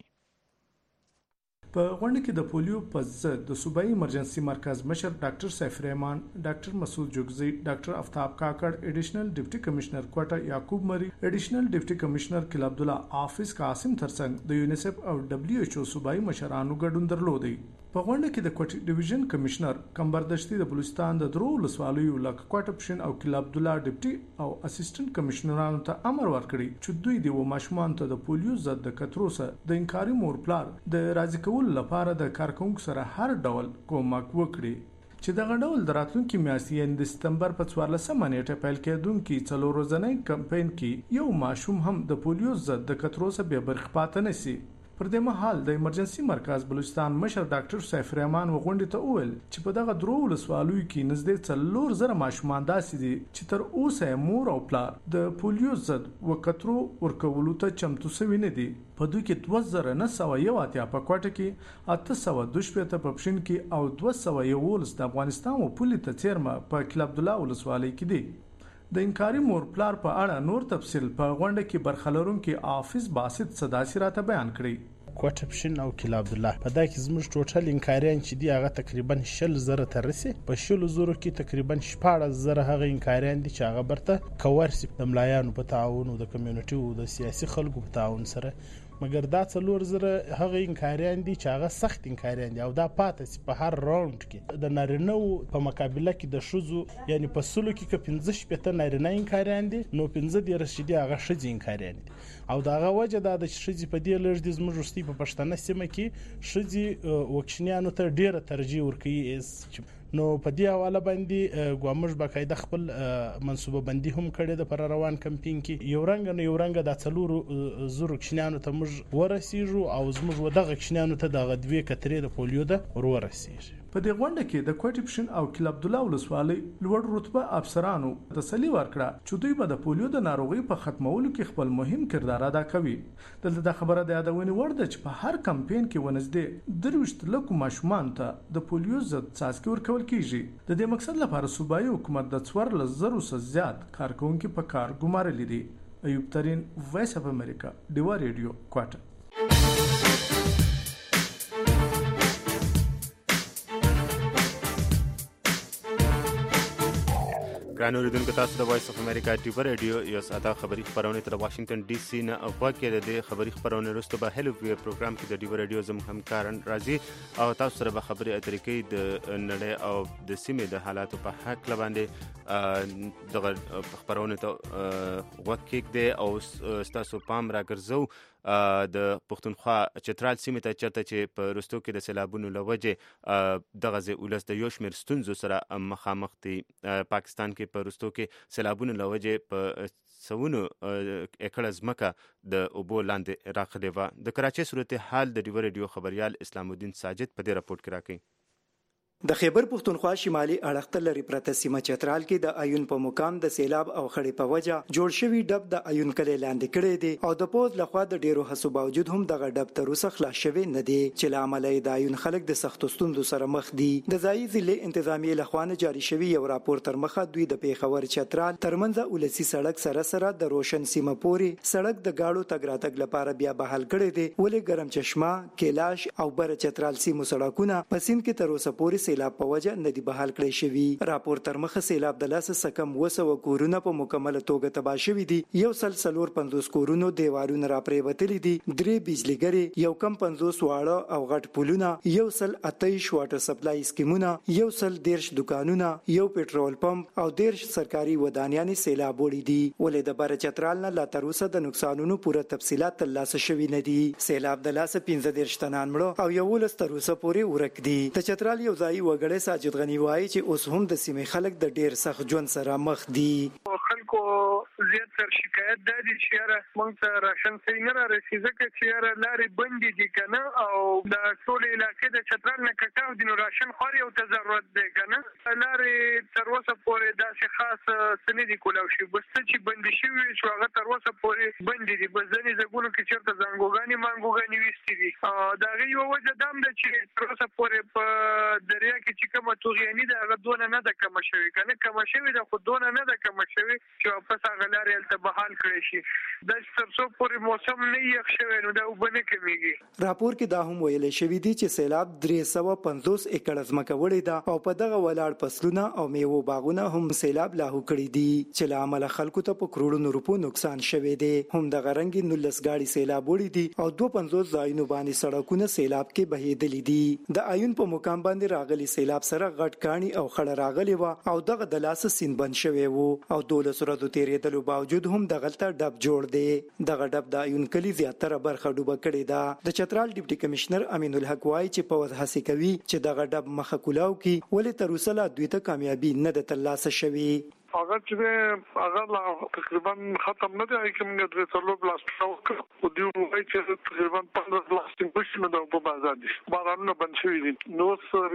په غونډه کې د پولیو په ضد د صوبایي ایمرجنسي مرکز مشر ډاکټر سیف رحمان، ډاکټر مسعود جوګزی، ډاکټر افتاب کاکړ، ایډیشنل ډیپټي کمشنر کوټه یعقوب مری، ایډیشنل ډیپټي کمشنر کلا عبدالله حافظ قاسم ترڅنګ د یونیسف او دبليو ایچ او صوبایي مشرانو ګډون درلودي. په غونډه کې د کوټې ډیویژن کمشنر کمبردشتي د بلوچستان د درو ولسوالیو لکه کوټه پشن او کلا عبدالله ډیپټي او اسسټنټ کمشنرانو ته امر ورکړي چې دوی د ماشومان ته د پولیو ضد د کترو سره د انکاري مور پلار د راضي کولو لپاره د کارکونکو سره هر ډول کومک وکړي چې دغه ډول د راتلونکي میاشتې یعنې د سپتمبر په 14 نیټه پیل کېدونکي 4 ورځنی کمپاین کې یو ماشوم هم د پولیو ضد د کترو سره بې برخې پاتې نشي. پر دې مهال د ایمرجنسي مرکز بلوچستان مشر ډاکټر سیف رحمان وغونډې ته وویل چې په دغه درو ولسوالیو کې نږدې 4,000 ماشومان داسې دي چې تر اوسه مور او پلار د پولیو ضد وکترو ورکولو ته چمتو شوي نه دي. په دوی کې 2,981 په کوټه کې، 812 په پښین کې او 211 د افغانستان او پولي ته چیرمه په کلا عبدالله ولسوالۍ کې دي. د انکاري مور پلار په اړه نور تفصیل په غونډه کې برخلرونکو حافظ باسط صداسي راته بیان کړی. کوټه پښین او کلا عبدالله په دا کې زموږ ټوټل انکاریان چې دی هغه تقریبا 100,000 ته رسي. په 100,000 کې تقریبا 14,000 هغه انکاریان دي چې هغه برته کور سي د ملایانو په تعاون او د کمیونټي او د سیاسي خلکو په تعاون سره، مګر دا 4,000 هغه انکاریان دي چې هغه سخت انکاریان دي او دا پاتې سي په هر راوند کې د نارینه په مقابله کې د شوزو یعنی په سلو کې 15 نارینه انکاریان دي نو 15 رشدي هغه شذ انکاریان دي او داغه وجه دا د شذ په دې لږ د زموږ رستي په پښتنه سیمه کې شذ وکشنیانو ته ډیره ترجیح ورکوي. نو په دې حواله باندې ګوامش باقاعده خپل منصوبه بندي هم کړې ده پر روان کمپین کې. یو رنګ د 4,000 کشنیانو ته موږ ورسیږو او زموږ ودغه کشنیانو ته دغه 2 کترې د پولیو ده ورسیږي. په دې غونډه کې د کوټې پښین او کلا عبدالله ولسوالۍ لوړ رتبه افسرانو تسلی ورکړه چې دوی به د پولیو د ناروغي په ختمولو کې خپل مهم کردار ادا کوي. دلته د خبره د یادونې وړ ده چې په هر کمپاین کې ونږدې 23 لکه ماشومان ته د پولیو ضد څاڅکي ورکول کیږي. د دې مقصد لپاره صوبایي حکومت د 14,000 څخه زیات کارکونکو په کار ګمارلي دي. ایوب ترين، وایس اف امریکا، ډیوه ریډیو، کوټه. ګران اوریدونکو، تاسو د وایس اف امریکا ډیوه ریډیو یو ساده خبری خبرونه تر واشنگټن ډي سي نه غواړي د دې خبری خبرونه وروسته به هلو وی پروګرام کې د ډیوه ریډیو زموږ همکاران راځي او تاسو سره به خبري اترې کوي د نړۍ او د سیمې د حالاتو په حق باندې دغه خبرونه ته وکیک دی او تاسو پام راګرځو د پښتونخوا چترال سیمه ته چرته چې په رستو کې د سیلابونو لوجه دغه ځای ولس د یو شمېر ستونزو سره مخامخ دي. پاکستان کې په رستو کې سیلابونو لوجه په سونو اکړه ځمکه د اوبو لاندې راغلې وه. د کراچۍ صورتحال د ډیوه ریډیو خبريال اسلام الدین ساجد په دې راپورټ کې راکوي. د خیبر پښتونخوا شمالي اړخ ته لري پرته سیمه چترال کې د ایون په مقام د سیلاب او خړې په وجه جوړ شوی ډب د ایون کلی لاندې کړی دی او د پوز لخوا د ډیرو هڅو باوجود هم دغه ډب تر اوسه خلاص شوی نه دی چې لامل د ایون خلک د سختو ستونزو سره مخ دي د ځایي ضلع انتظامیه لخوا جاری شوی یو راپور تر مخه دوی د پیښور چترال ترمنځ ولسی سړک سره د روشن سیمه پورې سړک د گاډو تګ راتګ لپاره بیا بحال کړی دی ولې ګرم چشمه کیلاش او بر چترال سیمو سړکونه په سیند کې تر اوسه پورې سیلاب په وجه نه دی بحال کړی شوی راپور تر مخه سیلاب د لاس سکم وسو کورونه په مکمل توګه تباه شوی دي یو سلسلور 50 کورونو دیوالونه را پریوتلي دي 3 بجلیګری یو کم 50 واړه او غټ پلونه یو سل 28 واټر سپلای سکیمونه یو سل 10 دکانونه یو پټرول پمپ او 10 سرکاري ودانیان سیلاب وړي دي ولې د بر چترال نه لا تر اوسه د نقصانونو پوره تفصيلات ترلاسه شوی نه دي سیلاب د لاس 15 تنان مړه او یو ولس تر اوسه پورې ورک دي د چترال یو ځای وګړي ساجد غنی وایي چې اوس هم د سیمې خلک د ډیر سخت ژوند سره مخ دي خلکو زیات تر شکایت د دې چې موږ ته راشن صحیح نه راسي ځکه چې لارې بندې دي کنه او د ټول علاقې د چترال نه کټاو دي نو راشن خوري او ته ضرورت دی کنه لارې تر اوسه پورې داسې خاص سنې دي کولای شي بس چې بندې شوی چې هغه تر اوسه پورې بندې دي بس ځنې ځګونو کې چیرته زنګوګانی مانګوګانی وستې دي دا یو وجه دام ده چې تر اوسه پورې په دریا کې چې کومه توغیانی ده هغه دونه نه ده کم شوی کنه کم شوی ده خو دونه نه ده کم شوی چې واپس هغه لارې الته بحال کړی شي د څه پورې موسم نه یخ شوی نو دا وبنه کمیږي راپور کې دا هم ویل شوی دی چې سیلاب 350 ایکړ ځمکه وړي ده او په دغه ولاړ فصلونه او میوه باغونه هم سیلاب لاهو کړی دي چې له امله خلکو ته په کروڑونو روپو نقصان شوی دی هم د غرنګي 19 گاډي سیلاب وړي دي او 250 ځایونو باندې سړکونه سیلاب کې بهیدلې دي د ایون په مقام باندې راغلي سیلاب سره غټ کانی او خړ راغلي و او دغه د لاس سین بند شوی وو او 12 ورځې تیرېدلو باوجود هم دغه ډب جوړ دی دغه ډب د ایون کلی زیاتره برخه ډوبه کړې ده د چترال ډیپټي کمشنر امین الحق وايي چې په وضاحت کوي چې دغه ډب مخه کولاو کی ولې تر اوسه لا دوی ته کامیابی نه ده ترلاسه شوی هغه چې هغه تقریبا ختم نه دی کوم د څلور بلاستو او دی وایي چې تقریبا 15 بلاستینګ پښینه د په بازار دي بارانونه بند شوی دي نو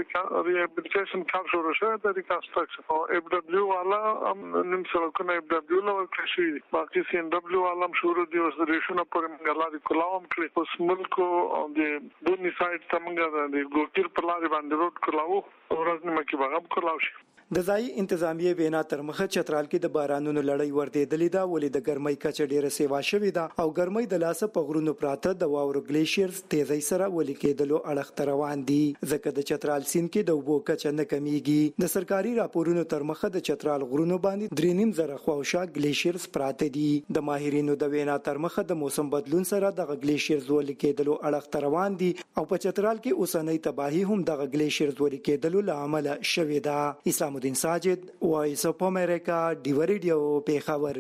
ریهابلیټیشن کار شروع شوی د ریکنسټرکشن او اف دبليو والا نیم سره اف دبليو لو کړی باقي سي ان دبليو والا شروع دي اوس ریشونه پر منګلا دي کولاوم کړی اوس ملکو او د بونی سایت تمنګا د ګوکیر په لارې باندې روډ کولاو ورځ نیمه کې باغ کولاو شي د ځای انتظامیه وینا تر مخه چترال کې د بارانونو لړۍ ورتېدلې ده ولې د ګرمۍ کچه ډیره سیوا شوې ده او ګرمۍ د لاسه په غرونو پراته د واورو ګلیشیرز تیزی سره ولې کېدلو اړخ ته روان دي ځکه د چترال سیند کې د اوبو کچه نه کمیږي د سرکاري راپورونو تر مخه د چترال غرونو باندې 3.5 خواوشا ګلیشیرز پراته دي د ماهرینو د وینا تر مخه د موسم بدلون سره د ګلیشیرز ولې کېدلو اړخ ته روان دي او په چترال کې اوسنۍ تباہي هم د ګلیشیرز ولې کېدلو لامل شوې ده اسلام الدین ساجد وایس اف امریکا ډیو ریډیو پیښور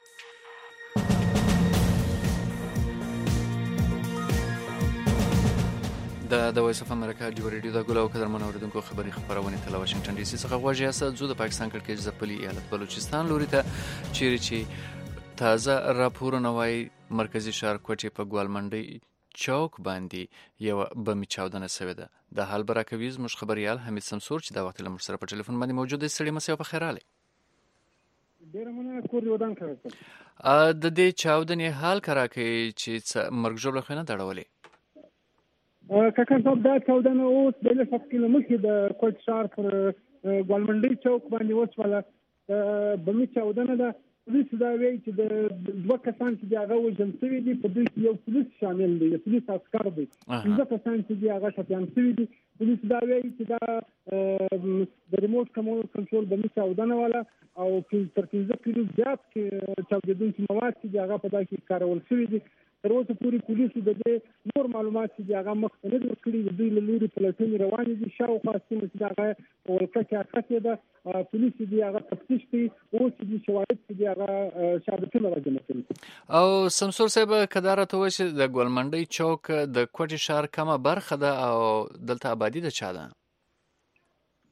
د وایس اف امریکا ډیو ریډیو د ګلو قدرمن اوریدونکو خبري خبرونه تل واشنگټن ډي سي څخه غواړي اساس زو د پاکستان کړکېچ ځپلي ایالت بلوچستان لوري ته چیرې چې تازه راپورونه وايي مرکزی ښار کوټې په ګوالمنډي چوک باندې یو بم چاودنه شوې ده د حال براکوي زموږ خبريال حمید سمسور چې دا وخت له موږ سره په ټلیفون باندې موجود دی سړي مسیو په خیر علي ډیر مننه کور یودان کړم د دې چاودنې حال کرا کې چې مرګ جوړ خنه دړولې کاکا صاحب دا چاودنه اوس د لږ کیلو مخکې د کوټ ښار پر ګوالمنډي چوک باندې وشوله بم چاودنه ده پولیس دا وایي چې د دوه کسان چې هغه وژل شوي دي په دوی کې یو پولیس شامل دی د پولیس عسکر دی پنځه کسان چې هغه ټپیان شوي دي پولیس دا وایي چې دا د ریموټ کنټرول بم چاودنه والا او تر 15 کیلو زیات کې چاودېدونکي مواد چې هغه په دا کې کارول شوي دي تر اوسه پورې پولیسو د دې نور معلومات چې هغه مخ ته نه دي کړي د دوی له لوري پلټنې روانې دي شاوخوا سیمه چې هغه په ولکه کې اخته ده پولیس دې هغه تفتیش کوي اوس چې شواهد چې هغه شاهدونه راجمع کوي او سمسور صاحب کدارته وایي چې د ګوالمنډي چوک د کوټي ښار کومه برخه ده او دلته آبادی ده چا ده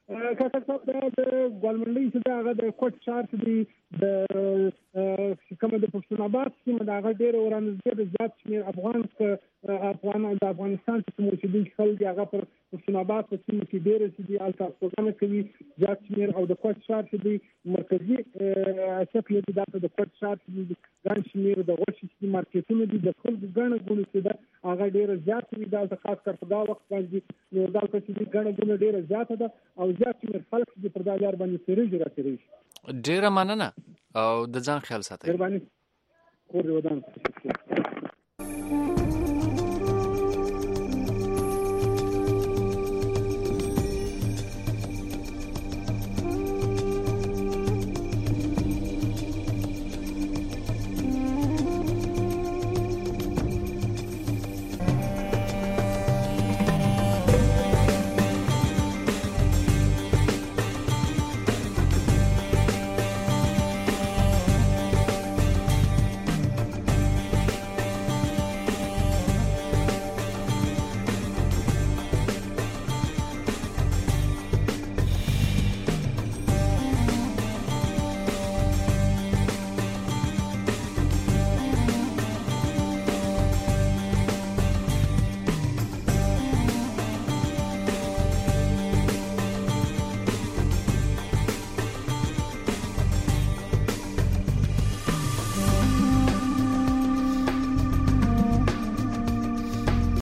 کاکا صاحب د ګوالمنډۍ چې د هغه د کوټ ښار چې دی د کومه د پښتون آباد سیمه د هغه ډېر ورانځي د زیات شمېر د افغانستان چې کوم اوسېدونکي خلک دي هغه پر پښتون آباد په سیمه کې ډېر چې دي هلته استوګنه کوي زیات شمېر او د کوټ ښار چې دی مرکزي شکل دی دلته د کوټ ښار چې دی ګڼ شمېر د غوښې چې دي مارکېټونه دي د خلکو ګڼه ګوڼه چې ده هغه ډېره زیاته وي دلته خاص کر په دا وخت باندې نو دلته چې دي ګڼه ګوڼه ډېره زیاته ده او زیات شمېر خلک چې پر دا لار باندې تېرېږي راتېرېږي. ډېره مننه او د ځان خیال ساتئ. مهرباني کور دې ودان.